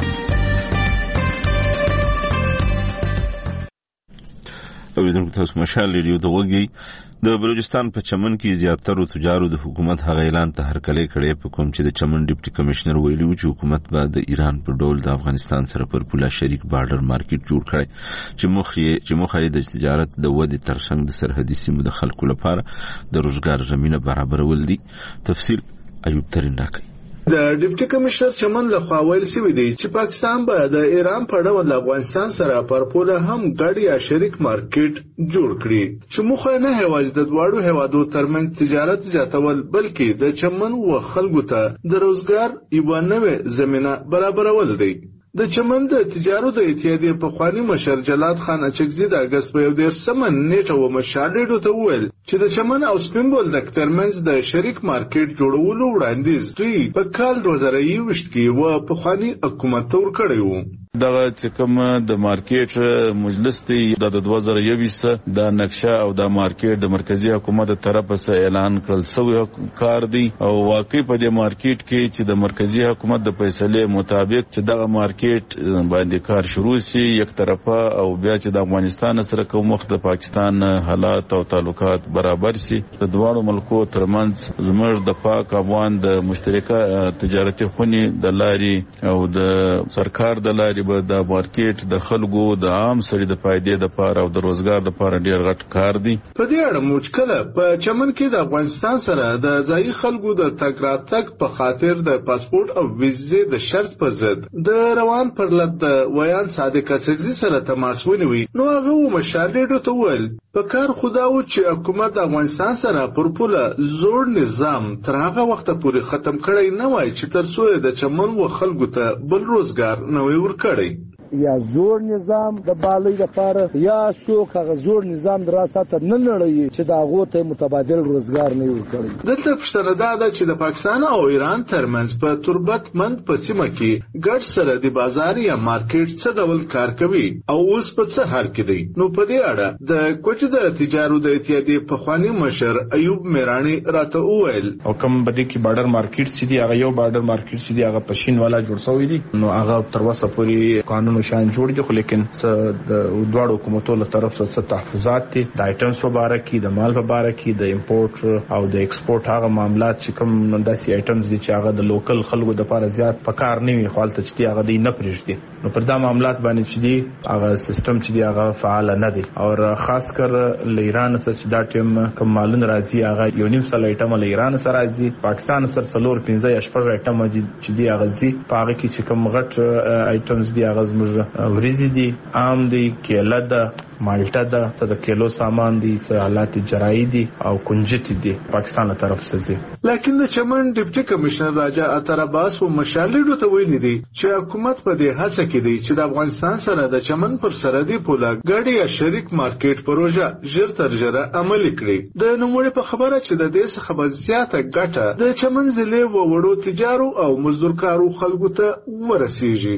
اوریدونکو تاسو مشال ریډیو ته وګورئ. د بلوچستان په چمن کې زیاتره تجارو د حکومت هغه اعلان ته هرکلی کړی په کوم چې د چمن ډیپټي کمشنر ویلي و چې حکومت به د ایران په ډول د افغانستان سره پر پوله شریک بارډر مارکیټ جوړ کړي چې مخ یې چې مخ یې د تجارت د ودې ترڅنګ د سرحدي سیمو د خلکو لپاره د روزګار زمینه برابرول دي. تفصیل ایوب ترین راکړي. د ډیپټي کمشنر چمن له خوا ویل شوی دی چې پاکستان به د ایران په ډول د افغانستان سره پر پوله هم ګډ یا شریک مارکیټ جوړ کړي چې موخه نه هیواز د دواړو هیوادو ترمنځ تجارت زیاتول بلکې د چمن و خلکو ته د روزګار یوه نوې زمینه برابرول دی. د چمن د تجارت د اتحادیې په خواني مشر جلاد خان اچکزي د اگست په یو دیرشمه نیټه و مشاهده ته ویل چې د چمن او سپینبول د ترمنځ د شریک مارکیټ جوړولو وړاندیز دوی په کال دوه زره یوویشت کې و په خواني حکومت تور کړی و. دغه چې کوم د مارکیټ مجلس دی د دوه زره یوویشت د نقشه او د مارکیټ د مرکزی حکومت طرفه څخه اعلان کړل شوی کار دی او واقعي په دې مارکیټ کې چې د مرکزی حکومت د فیصله مطابق چې دغه مارکیټ باندې کار شروع شي یک طرفه او بیا چې د افغانستان سره کوم وخت د پاکستان حالات او تعلقات برابر شي د دوه ملکو ترمنځ زموږ د پاک افغان د مشترکه تجارتي خونی د لاري او د سرکار د لاري به د مارکیټ د خلکو د عام سړي د فائدې د پاره او د روزګار د پاره ډیر غټ کار دی. په دې اړه موچکله په چمن کې د افغانستان سره د ځایي خلکو د تګ راتګ په خاطر د پاسپورت او ویزې د شرط په ضد د روان پر لټ د ویان صادق اڅکزي سره تماس ونیوي نو هغه مشاهده ته ویل په کار خداو چې حکومت د افغانستان سره پر پوله زوړ نظام تر هغه وخت پورې ختم کړی نه وای چې تر څو د چمن و خلکو ته بل روزګار نوې ورکړي یا زور نظام د بالای لپاره یا څوک هغه زور نظام دراسته نه لړۍ چې دا غوته متبادل روزګار نه ورکړي. دلته پښتنه دا ده چې د پاکستان او ایران ترمنځ په تربت مند په سیمه کې ګډ سره د بازار یا مارکیټ څه ډول کار کوي او اوس په څه حال کې دی. نو په دې اړه د کوچ د تجارت د اتحادیې په خواني مشر ایوب میرانی راته وویل او کوم بده کې بارډر مارکیټ سي دی هغه یو بارډر مارکیټ سي دی هغه پښین والا جوړ شوی دی نو هغه تر وسه پورې قانون شان جوړ دي خو لیکن د دوه حکومتونو له طرف څخه تحفظات دي د آیټمز په اړه کې د مال په اړه کې د امپورټ او د ایکسپورټ هغه معاملات چې کوم داسې آیټمز دي چې هغه د لوکل خلکو د لپاره زیات پکار نه وي خالته چې هغه دی نه پرېږدي نو پر دا معاملات باندې چې دی هغه سیستم چې دی هغه فعال نه دی او خاص کر ل ایران سره چې دا ټیم کوم مالونه راځي هغه یو نیم سل آیټم ل ایران سره راځي پاکستان سره څلور پنځه یا شپږ آیټم چې دی هغه زی په هغه کې چې کوم غټ آیټمز دی هغه زموږ وریزي دي عام دي کېله ده مالټا ده څه د کېلو سامان دي څه حالات جرایی دي او کنجټ دي پاکستان له طرف څخه. لکه د چمن ډیپټي کمشنر راجا اتر عباس و مشالډو ته ویلي دي چې حکومت په دې هڅه کې دی چې د افغانستان سره د چمن پر سرحدي پوله ګډ یا شریک مارکیټ پروژه ژر تر ژره عملي کړي. د نوموړي په خبره چې د دې څخه به زیاته ګټه د چمن ضلع و وړو تجارو او مزدورکارو خلکو ته ورسیږي.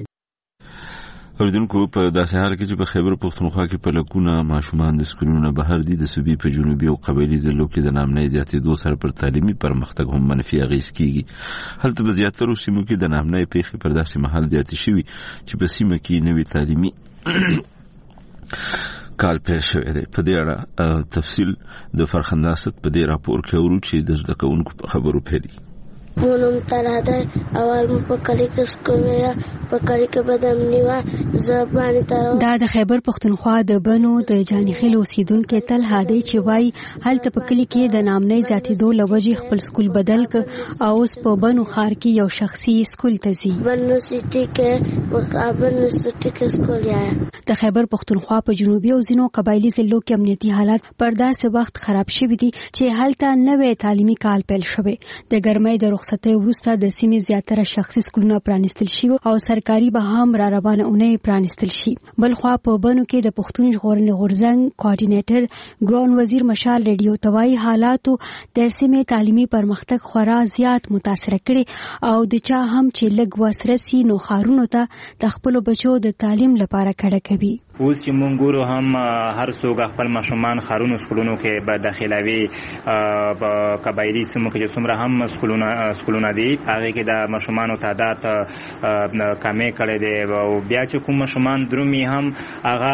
اوریدونکو په داسې حال کې چې په خیبر پښتونخوا کې په لکونه ماشومان د سکولونو بهر دي د صوبې په جنوبي او قبایلي ضلعو کې د نامنۍ زیاتېدو سره پر تعلیمي پرمختګ هم منفي اغېز کیږي. هلته په زیاترو سیمو کې د نامنۍ پیښې پر داسې مهال زیاتې شوي چې په سیمه کې نوي تعلیمي کال پیل شوی دی. په دې اړه تفصیل د فرخنده اسد په دې راپور کې اورو چې د زده کوونکو په خبرو پیلي. مونم تراده اول مو په کلی کې سکولیا په کلی کې بدامنی و زبانی تر دا د خیبر پښتونخوا د بنو د جانخیل اوسیدونکو تل هادي چې وای هلته په کلی کې د نامنۍ ذاتي دو لوجي خپل سکول بدل ک او اوس په بنو خار کې یو شخصي سکول تزي بنو سيټي کې مقابل سيټي کې سکولیا. د خیبر پښتونخوا په جنوبي او ځینو قبایلی ضلعو کې امنیتي حالات پر داسې وخت خراب شوي دي چې هلته نوې تعلیمي کال پیل شوی. د ګرمۍ د رخصتۍ وروسته د سیمې زیاتره شخصي سکولونه پرانیستل شي او سرکاري به هم را روانه اونۍ پرانیستل شي. بلخوا په بنو کې د پښتون ژغورنې غورځنګ کوارډینیټر ګران وزیر مشال ریډیو توای حالاتو د سیمې تعلیمي پرمختګ خورا زیات متاثر کړي او د چا هم چې لږ وسرسي نو خارونو ته د خپل بچو د تعلیم لپاره کډه کوي. اوس چې مونږ ګورو هم هر څوک خپل ماشومان خارونو سکولونو کې به داخلوي په قبایلي سیمو کې چې څومره هم سکولونه سکولونه دي هغه کې د ماشومانو تعداد کمې کړي دي او بیا چې کوم ماشومان درومي هم هغه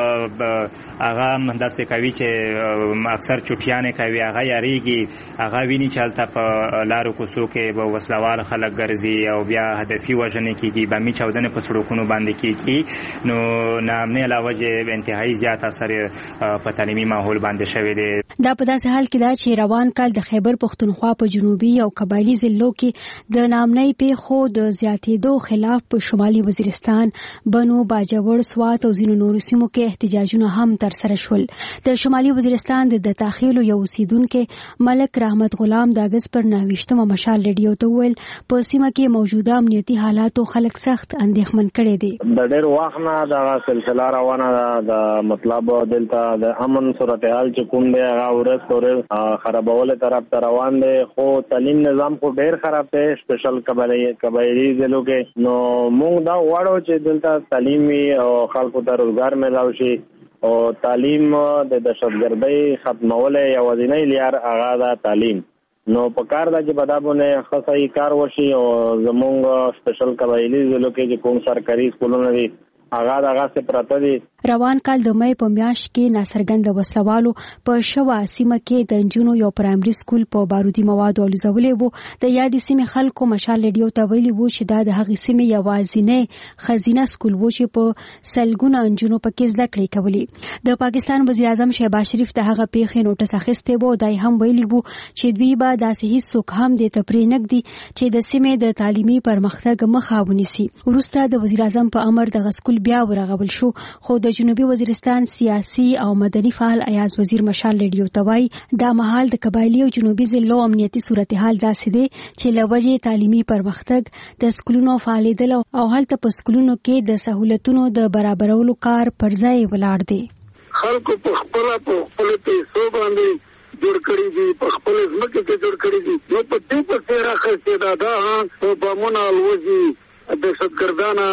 هغه منداسه کوي چې اکثر چټیانې کوي هغه یریږي هغه ویني چې هلته په لارو کوڅو کې به وسلوال خلک ګرځي او بیا هدفي وژنې کېږي بمي چاودنې په سړکونو باندې کېږي نو نامنې علاوه چې انتهایی زیات اثر په تعلیمي ماحول باندې شوی دی. دا په داسې حال کې دا چې روان کال د خیبر پښتونخوا په جنوبي او قبایلی ضلعو کې د نامنۍ پیښو د زیاتېدو خلاف په شمالي وزیرستان، بنو، باجوړ، سوات او ځینو نورو سیمو کې احتجاجونه هم ترسره شول. د شمالي وزیرستان د دتاخیلو یو اوسیدونکو ملک رحمت غلام د اګست پر نهویشتمه مشال ریډیو ته وویل په سیمه کې موجوده امنیتي حالاتو خلک سخت اندېښمن کړي دي. د ډېر وخت نه دا سلسله روانه ده د مطلب دلته د امن صورتحال چې کوم دی هغه ورځ پورې خرابولو طرف ته روان دی خو تعلیم نظام خو ډېر خراب دی سپیشل قبایلي ضلعو کې. نو موږ دا غواړو چې دلته تعلیمي او خلکو ته روزګار میلاو شي او تعلیم د دهشتګردۍ ختمول یوازینی لار هغه ده تعلیم. نو په کار دا چې بدابونه خاصه کار وشي او زمونږ سپیشل قبایلي ضلعو کې چې کوم سرکاري سکولونه دي هغه دغه څه پراته دي. روان کال د مې په میاشت کې ناڅرګند وسلوالو په شوا سیمه کې د انجونو یو پرایمري سکول په بارودي موادو الوزولې وو. د یادې سیمې خلکو مشال ریډیو ته ویلي وو چې دا د هغې سیمې یوازینی خزینه سکول وو چې په سلګونه انجونو پکې زده کړې کولې. د پاکستان وزیر اعظم شهباز شریف د هغه پیښې نوټس اخیستی وو. دا هم ویلي وو چې دوی به داسې هیڅوک هم د تپرې نږدي چې د سیمې د تعلیمي پرمختګ مخه ونیسي. وروسته د وزیر اعظم په امر دغه سکول بیا ورغول شو خو د جنوبي وزیرستان سیاسي او مدني فعال ایاز وزیر مشال ریډیو ته وایي دا مهال د قبایلی او جنوبي ضلعو امنیتي صورتحال داسې دی چې له وجې تعلیمي پرمختګ د سکولونو فعالېدل او هلته په سکولونو کې د سهولتونو د برابرولو کار پر ځای ولاړ دی. خلکو په خپل په خپل پیسو باندې جوړ کړی دي په خپل ځمکه کې جوړ کړی دي نو په دې په څیر راخسته دا دا په بامونه الوزي دهشتګردانه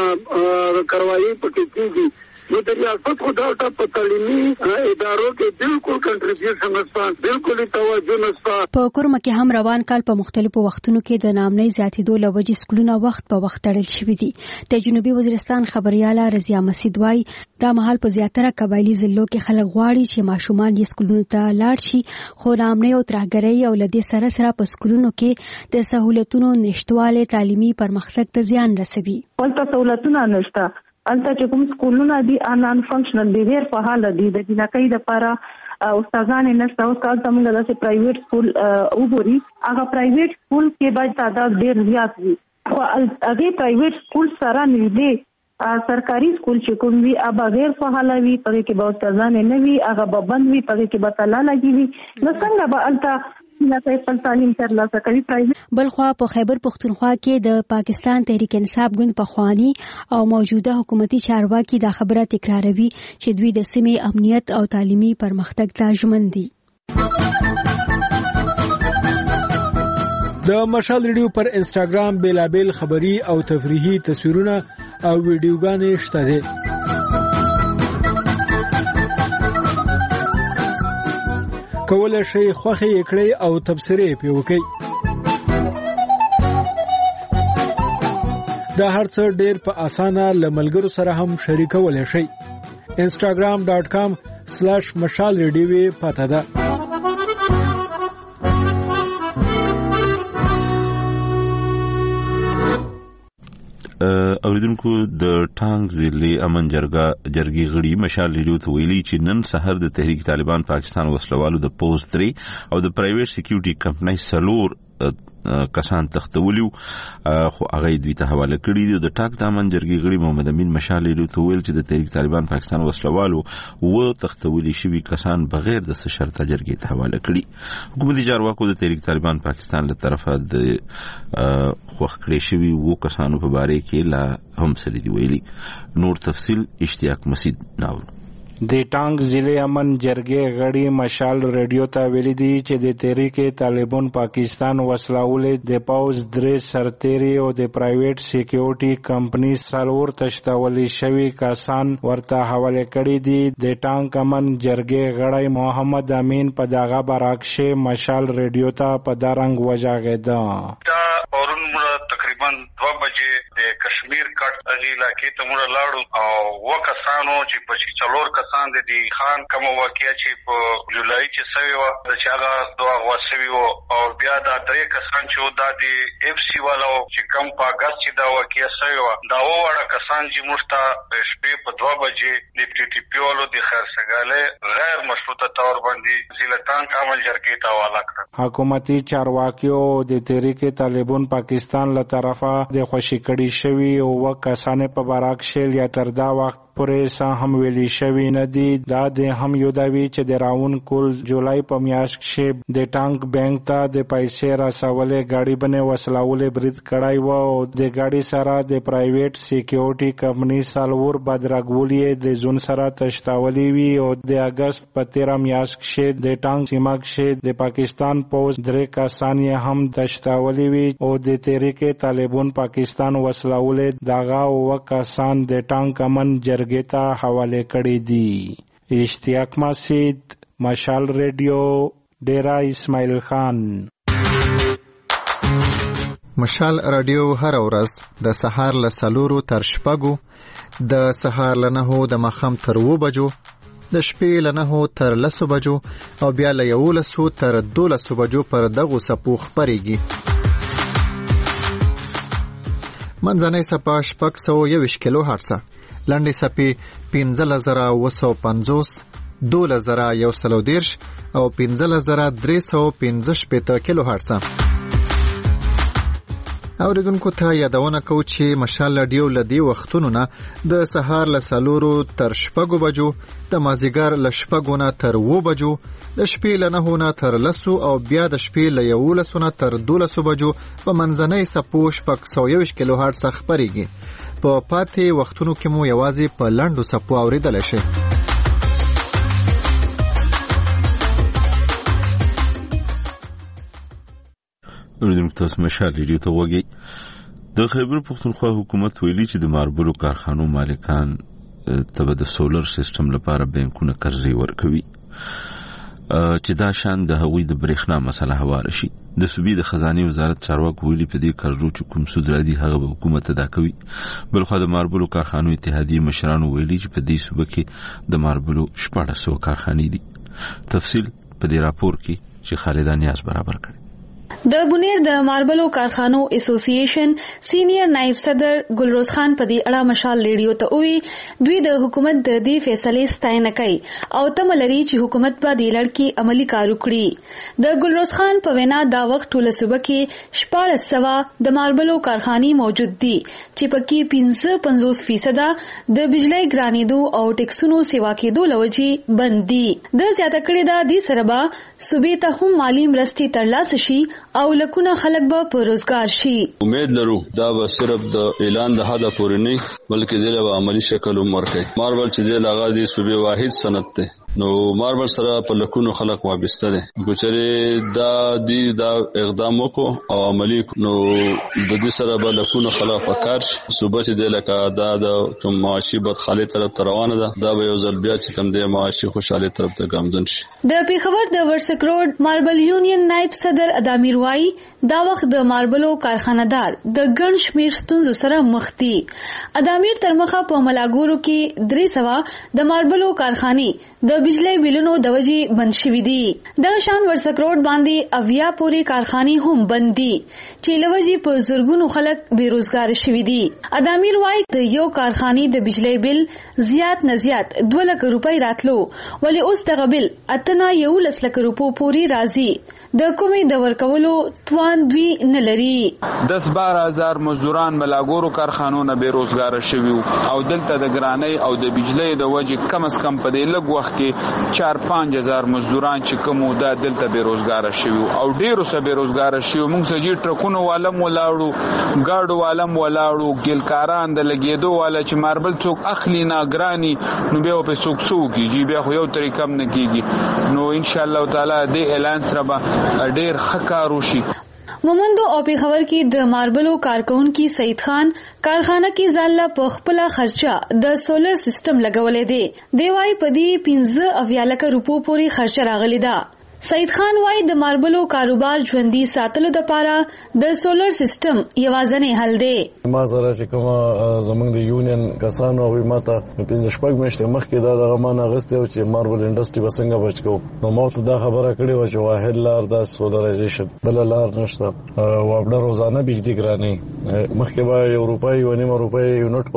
کاروایی پکې کیږي. نو د ریاست خو دا په تعلیمي ادارو کې بالکل کنټریبیوشن نشته بالکل توجه نشته. په کورمه کې هم روان کال په مختلفو وختونو کې د نامنۍ زیاتېدو له وجې سکولونه وخت په وخت تړل شوي دي. د جنوبي وزیرستان خبرياله رضیا مسعود وايي دا مهال په زیاتره قبایلي ضلعو کې خلک غواړي چې ماشومان یې سکولونو ته لاړ شي خو نامنۍ او ترهګرۍ او له دې سره سره په سکولونو کې د سهولتونو نشټواله تعلیمي پرمختګ ته زیان رسوي. ولته سہولتونه نشته البته چې کوم سکولونه دي ان فنکشنل دي غیر فعال دي د جنکۍ لپاره استادان نشته. اوس کال څنګه داسې پرایویټ سکول وګوري هغه پرایویټ سکول کې باید تعداد ډیر زیات وي خو هغه پرایویټ سکول سره نږدې سرکاري سکول چې کوم وي هغه غیر فعال وي پرې کې به استادان نه وي هغه به بند وي پرې کې به تالا لګي نو څنګه به البته بلخوا په خیبر پښتونخوا کې د پاکستان تحریک انصاف ګوند پخوانی او موجوده حکومتي چارواکي دا خبره تکراروي چې دوی د سیمې امنیت او تعلیمي پرمختګ ته ژمن دي. د مشال ریډیو پر انسټاګرام بیلابل خبری او تفریحي تصویرونه او ویډیوګانې شته دي. کولای شي خوخه کړئ او تبصره پې وکړئ. دا هر څه ډېر په اسانه له ملګرو سره هم شریکولای شئ. instagram dot com slash مشال ریډیو پته ده. اوریدونکو د ټانګ ضلعي امن جرګه جرګي غړي مشال ریډیو ته ویلي چې نن سحر د تحریک طالبان پاکستان وسلوالو د پوسټ درې او د پرایویټ سکیورټي کمپنۍ سلور کسان تختولیو خو هغه دوی ته حواله کړی دي. د ټاک دامن جرګې غړي محمد امین مشال ته ویل چې د تحریک طالبان پاکستان وسلوالو و تختولی شوی کسان بغیر د څه شرطه جرګې ته حواله کړي. حکومتي چارواکو د تحریک طالبان پاکستان له طرفه د خوښ کړی شوی و کسانو په باره کې لا هم څه دي ویلي. نور تفصیل اشتیاق مسید ناول. د ټانګ ضلع امن جرګې غړي مشال ریډیو ته ویلي دي چې د تحریک طالبان پاکستان وسلوالې د پاوز درې سرتيري او د پرایویټ سکیورټي کمپنی سالور تشتولي شوی کسان ورته حواله کړي دي. د ټانګ امن جرګې غړي محمد امین په دغه برعکس مشال ریډیو ته په دارنګ وجاغېده. پرون موږ تقریبا دوه بجې د کشمیر کټ علاقې ته موږ لاړو او وکسانو چې په څلور کسان د دې خان کوم واقعیا چې په جولای چې سوي و د چاغه دوه غوسوي و او بیا دا درې کسان چې دا د اف سی والو چې کم په اگست چې دا واقعیا سوي و دا وړه کسان چې مشته شپې په دوه بجې د پی ټی پی والو د خرڅګاله غیر مشروطه تور باندې ضلعتان کامل جرګې ته حواله کړ. حکومتي چارواکیو د تحریک طالبان پاکستان له طرفه د خوشی کړي شوی او وکاسانه په برعکس یا تر دا وخت پورې سا هم ویلي شوی نه دي. دا د هم یو داوی چې د راون کول جولای په میاشت کې د ټانک بانک ته د پیسې راسولې گاډي باندې وسلاولې برید کړای و او د گاډي سره د پرایویټ سکیورټي کمپنی سالور بدرګولې د زون سره تشتاولې وی او د اگست په تیرا میاشت کې د ټانک سیمه کې د پاکستان پوز درې کسان هم تشتاولې وی او د تحریک طالبان پاکستان وسلاولې داغه او کسان د ټانک امن جرګې ته حواله کړي دي. اشتیاق مسید مشال ریډیو ډیرا اسماعیل خان. مشال رادیو هر ورځ د سهار له سلورو تر شپږو، د سهار له نهو د ماښام تر اوو بجو، د شپې له نهو تر لسو بجو او بیا له یولسو تر دولسو بجو پر دغو څپو خپرېږي. منځنۍ څپه شپږ سوه یوویشت کیلو هرڅه، لنډې څپې پنځه زره اوه سوه پنځوس، دولس زره یو سل دېرش او پنځه زره درې سوه پنځه شپېته کیلو هرڅه. اوریدونکو ته یادونه کوو چې مشال رادیو له دې وختونو نه د سهار له څلورو تر شپږو بجو، د مازدیګر له شپږو نه تر اوو بجو، د شپې له نهو نه تر لسو او بیا د شپې له یولسو نه تر دولسو بجو په منځنۍ څپو شپږ سوه یوویشت کیلو هرڅه خپرېږي. په پاتې وختونو کې مو یوازې په لنډو څپو اورېدلی شئ. اوریدونکو تاسو مشال ریډیو ته وګورئ. د خیبر پختونخوا حکومت ویلي چې د ماربلو کارخانو مالکان ته د سولر سیستم لپاره بانکونه قرضې ورکوي چې دا شان د هغوی د برېښنا مسله هواره شي. د صوبې د خزانه وزارت چارواکو ویلي په دې قرضو چې کوم سود راځي هغه به حکومت ادا کوي. بلخو د ماربلو کارخانو اتحادیې مشرانو ویلي چې په دې صوبه کې د ماربلو شپږ سوه کارخانې دي. تفصیل په دې راپور کې چې خالد نیاز برابر کړي. د بونیر د ماربلو کارخانو اسوسییشن سینیئر نائب صدر ګلروز خان په دې اړه مشال ریډیو ته وی دوی د حکومت د دې فیصلې ستاینه کوي او تمه لري چې حکومت به د لړ کې عملی کار وکړي. د ګلروز خان په وینا دا وخت ټول صوبه کې شپږ سوه د ماربلو کارخانې موجود دي چې پکې پنځه پنځوس فیصد د بجلی ګرانېدو او ټیکسونو سیوا کېدو لوجې بند دي. د زیاته کړې ده د سربا صوبې ته هم مالی مرستې ترلاسه شي او لکونه خلک به په روزګار شي. امید لرو دا به صرف د اعلان د حد پورې نه بلکې د له عملی شکل هم ورکړي. ماربل چې د لغا دي صوبې واحد صنعت ده نو ماربل سره په لکونو خلک وابسته دي. ګوچره دا دی دا اقدام وکړو او عملی نو د دې سره به لکونو خلک وکړ صوبې چې د لکه دا د کوم معاشي بد خالي طرف ته روانه ده دا به یو ځل بیا چې کوم د معاشي خوشاله طرف ته ګامزن شي. د پیښور د ورسک روډ ماربل یونین نائب صدر ادامیر وای دا وخت د ماربلو کارخانه‌دار د ګڼ شمیر ستونزو سره مخ دي. ادامیر تر مخه په ملاګورو کې درې سوه د ماربلو کارخانې د د بجلی بیلونو د وجې بند شوي دي. دغه شان ورسک روډ باندې اویا پورې کارخانې هم بند دي چې له وجې په زرګونو خلک بېروزګاره شوي دي. ادامیر وایي د یو کارخانې د بجلی بیل زیات نه زیات دوه لکه روپۍ راتلو، ولې اوس دغه بیل اته نه یولس لکه روپو پورې راځي. د کومې د ورکولو توان دوی نه لري. دس بار هزار مزدوران بلاګورو کارخانو نه بېروزګاره شوي او دلته د ګرانۍ او د بجلی د وجې کم از کم په دې لږ وخت کې چار پنځ هزار مزدوران چې کوم دا دلته بېروزګاره شوي او ډېرو څه بېروزګاره شوي. موږ سجي ټرکونو والم ولاړو، ګاډو والم ولاړو، ګلکاران د لګېدو والا چې ماربل څوک اخلي نه ګراني نو بیا په څوک څوک کیږي، بیا خو یو طریقه هم نه کیږي. نو ان شاء الله تعالی دې اعلان سره به ډېر ښه کار وشي. مومندو او پیښور کې د ماربلو کارکونکي سید خان کارخانه کې ځاله په خپل خرچه د سولر سیستم لګولې دی. دی وايي په دې پنځه اویا لکه روپو پورې خرچه راغلی ده. سید خان وايي د ماربلو کاروبار ژوندي ساتلو لپاره د سولر سیستم یوازینی حل دی. ما سره چې کومه زمونږ د یونین کسانو او ماته پنځه شپږ میاشتې مخکې دا دغه ما نه غوښتي چې ماربل انډستری به څنګه بچ کوو. نو ما ته دا خبره کړې وه چې واحد لار د سولرایزیشن، بله لار نشته. وابډه روزانه بجلی ګرانې مخکې به یو روپۍ یو نیمه روپۍ یونټ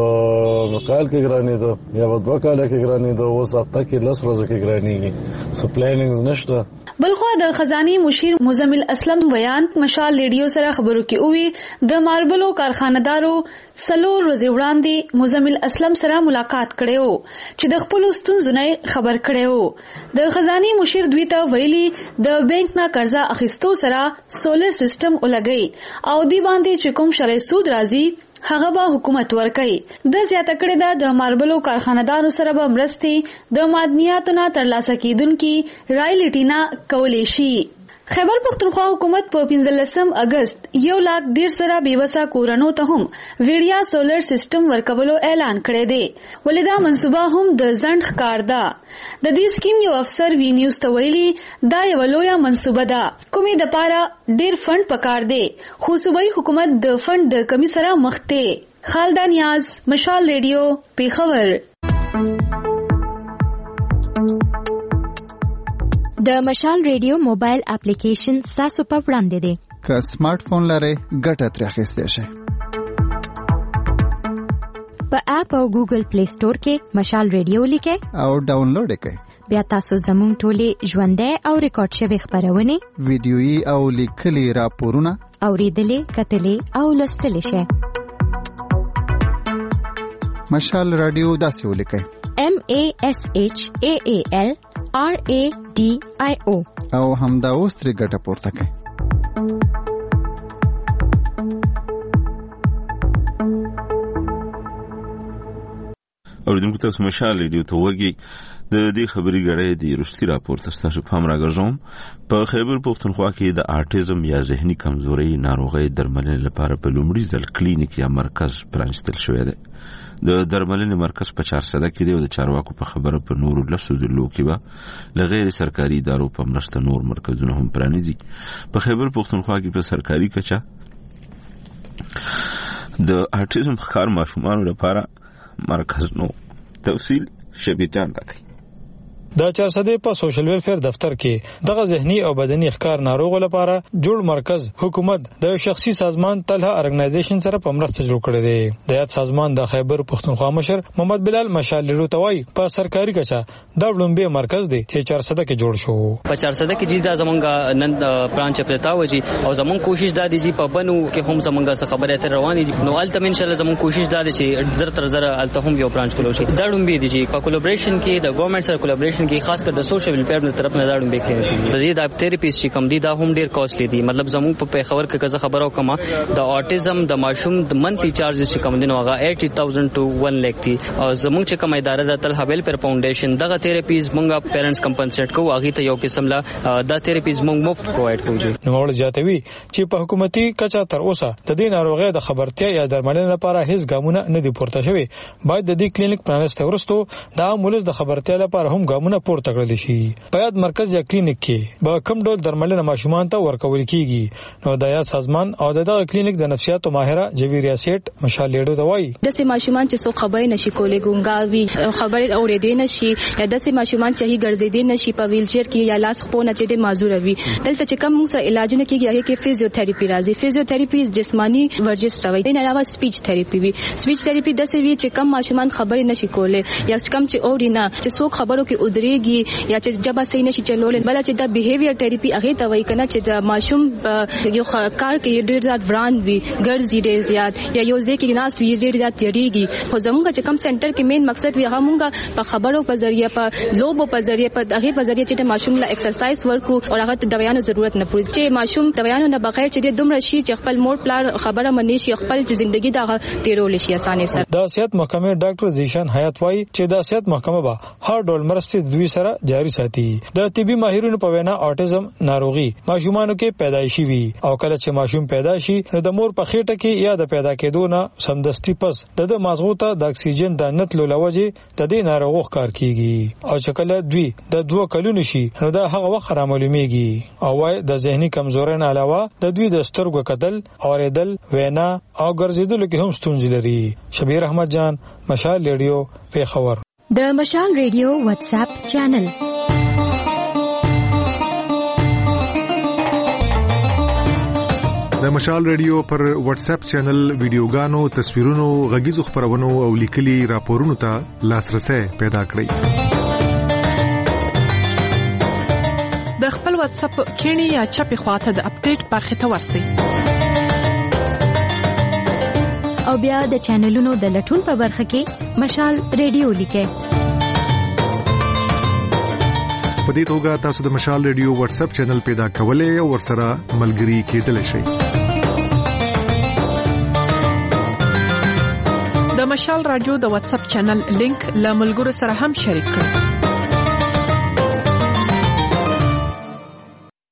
په کال کې ګرانېده یا به دوه کاله کې ګرانېده، اوس هفته کې لس ورځو کې ګرانېږي. څه پلانینګ نشته. بلخوا د خزاني مشیر مزمل اسلم ویان مشال ریډیو سره خبرو کې اووی د ماربلو کارخانه‌دارو سلور ورځې وړاندې مزمل اسلم سره ملاقات کړو چې د خپل ستونزو نه خبر کړو. د خزاني مشیر دوی ته ویلي د بانک نه قرضه اخیستو سره سولر سیستم ولګي او دی باندې چې کوم شرعي سود راځي هغه به حکومت ورکړي. د زیاته کړې ده د ماربلو کارخانه‌دارو سره به مرستې د معدنیاتو نه ترلاسه کیدونکي رایلټي نه کولی شي. خیبر پختونخوا حکومت په پنځلسم اگست یو لاک ډیر سره بیوسا کورانو ته هم ویډیا سولر سیستم ورکولو اعلان کړی دی، ولې دا منصوبه هم د ځنډ ښکار ده. د دې سکیم یو افسر وی نیوز ته ویلي دا یو لویه منصوبه ده کومې د پاره ډیر فند پکار دی، خو صوبایي حکومت د فند د کمی سره مخ دی. خالده نیاز، مشال ریډیو، پیښور. د مشال ریډیو موبایل اپلیکیشن تاسو په وړاندې دی. که سمارټ فون لرئ ګټه ترې اخیستی شئ. په اپ او ګوګل پلی سٹور کې مشال ریډیو لیکئ او ډاونلوډ یې کړئ. بیا تاسو زموږ ټولې ژوندۍ او ریکارډ شوې خپرونې، ویډیويي او لیکلي راپورونه اوریدلې، کتلې او لوستلې شئ. مشال رادیو داسې ولیکئ: M A S H A A L R A D I O او همدا اوس ترې ګټه پورته کړئ. اوریدونکو تاسو مشال ریډیو ته وګورئ. د دې خبري غړې د رښتیا راپور تاسو په امر راګرځوم. په خیبر پختونخوا کې د آټیزم یا ذهني کمزوري ناروغي درملنې لپاره په لومړي ځل کلینیک یا مرکز پرانستل شوی دی. د درملنې مرکز په چارسده کې دی او د چارواکو په خبره په نورو لسو ضلعو کې به له غیر سرکاري ادارو په مرسته نور مرکزونه هم پرانیزي. په خیبر پختونخوا کې په سرکاري کچه د آټیزم ښکار ماشومانو لپاره مرکز نو. تفصیل شبیتان راکړي. د چارسدې په سوشل ویلفیر دفتر کې دغه ذهني او بدني ښکار ناروغو لپاره جوړ مرکز حکومت د شخصي سازمان طلحه ارګنایزیشن سره په مرسته جوړ کړی دی. د یاد سازمان د خیبر پختونخوا مشر محمد بلال مشال روتوي په سرکاري کچا د وړاندې مرکز دی چې چارسده کې جوړ شو. په چارسده کې دا زمونږ نن برانچ پرتا وږي او زمونږ کوشش دا دی چې په بنو کې هم زمونږ خبره ته روانې دي. نو الته ان شاء الله زمونږ کوشش دا دی چې زر تر زر الته هم یو برانچ کولو شي. دا وړاندې دي چې په کولیبریشن کې د ګورنمنت سره کولیبریشن کې خاص کر د سوشل ویلفیر په طرف نه داړم به کېږي. د دې د تھراپیست چې کم دي دا هم ډیر کاستلی دي. مطلب زموږ په پیښور کې کزه خبرو کما د اوټیزم د ماشوم د منثلی چارجز چې کم دي نو هغه اسی هزار ټو ون لک دي. او زموږ چې کوم اداره د طلحه ویلفیر فاونډیشن دغه تھراپیز مونږه پیرنټس کمپنسیټ کوو هغه ته یو قسم لا د تھراپیز مونږ مفت پرووایډ کوو. نو ول جاتوي چې په حکومتي کچا تر اوسه د دې ناروغي د خبرتیا یا درملنې لپاره هیڅ ګامونه نه دي پورته شوی. باید د دې کلینیک پرانسته ورستو د مولز د خبرتیا لپاره هم ګامونه ګامونه پورته کړل شي. په یاد مرکز یا کلینیک کې به کوم ډول درملنه ماشومان ته ورکول کیږي. نو د یاد سازمان او دغه کلینیک د نفسیاتو ماهره جویریا سیټ مشال لیډو دا وایي د سه ماشومان چې څو خبرې نشي کولای ګونګاوي خبرې اورېدې نشي یا د سه ماشومان چې هي ګرځېدې نشي په ویل چیر کې یا لاس خو نه چې د معذور وي دلته چې کوم سره علاج نه کیږي هغه کې فزیوتراپي راځي. فزیوتراپي جسمانی ورزش شوی دی نه علاوه سپیچ تھراپي وي. سپیچ تھراپي د سه وی چې کم ماشومان خبرې نشي کولای یا کم چې اوري نه چې څو خبرو کې ودرېږي یا چې جبا صحیح نشي چلول بل چې د بیهیویر تھراپي هغه ته وایي کنه چې د ماشوم یو کار کې ډېر زیات وران وي ګرځي ډېر زیات یا یو ځکه ناس وی ډېر زیات یریږي. خو زموږ چې کم سنټر کې مین مقصد وی هغه مونږه په خبرو په ذریعہ په لوبو په ذریعہ په هغه په ذریعہ چې ماشوم لا ایکسرسایز ورکو او هغه ته دوايانو ضرورت نه پوي چې ماشوم دوايانو نه بغیر چې دومره شي چې خپل مور پلار خبره مني شي خپل ژوندۍ دا تیرول شي اسانه سره. د صحت محکمه ډاکټر زیشان حیات وایي چې د صحت محکمه به هر ډول مرستې دوی سره جاري ساتي. د طبي ماهرینو په وینا اټیزم ناروغي ماشومانو کې پیدایشي وي او کله چې ماشوم پیدا شي نو د مور په خېټه کې یا د پیدا کېدو نه سمدستي پس د مغزو ته د اکسیجن د نتلو لوجه د دې ناروغ کار کیږي او چې کله دوی د دوه کلونو شي نو دا هغه وخت را معلومیږي او وايي د ذهني کمزورۍ نه علاوه د دوی د سترګو کتل اوریدل وینا او ګرځېدل کې هم ستونزې لري. شبیر احمد جان مشال ریډیو پیښور. د مشال ریډیو واتس اپ چینل د مشال ریډیو پر واتس اپ چینل ویډیوګانو تصویرونو غږیزو خبرونو او لیکلي راپورونو ته لاسرسي پیدا کړئ. د خپل واتس اپ کینی یا چپی خواته د اپډیټ برخه ته ورسئ او بیا د چینلونو د لټون په برخه کې مشال ریډیو لیکئ. په دې توګه تاسو د مشال ریډیو واتس اپ چینل پیدا کولای او ورسره ملګري کېدلی شئ. د مشال رادیو د واتس اپ چینل لینک له ملګرو سره هم شریک کړئ.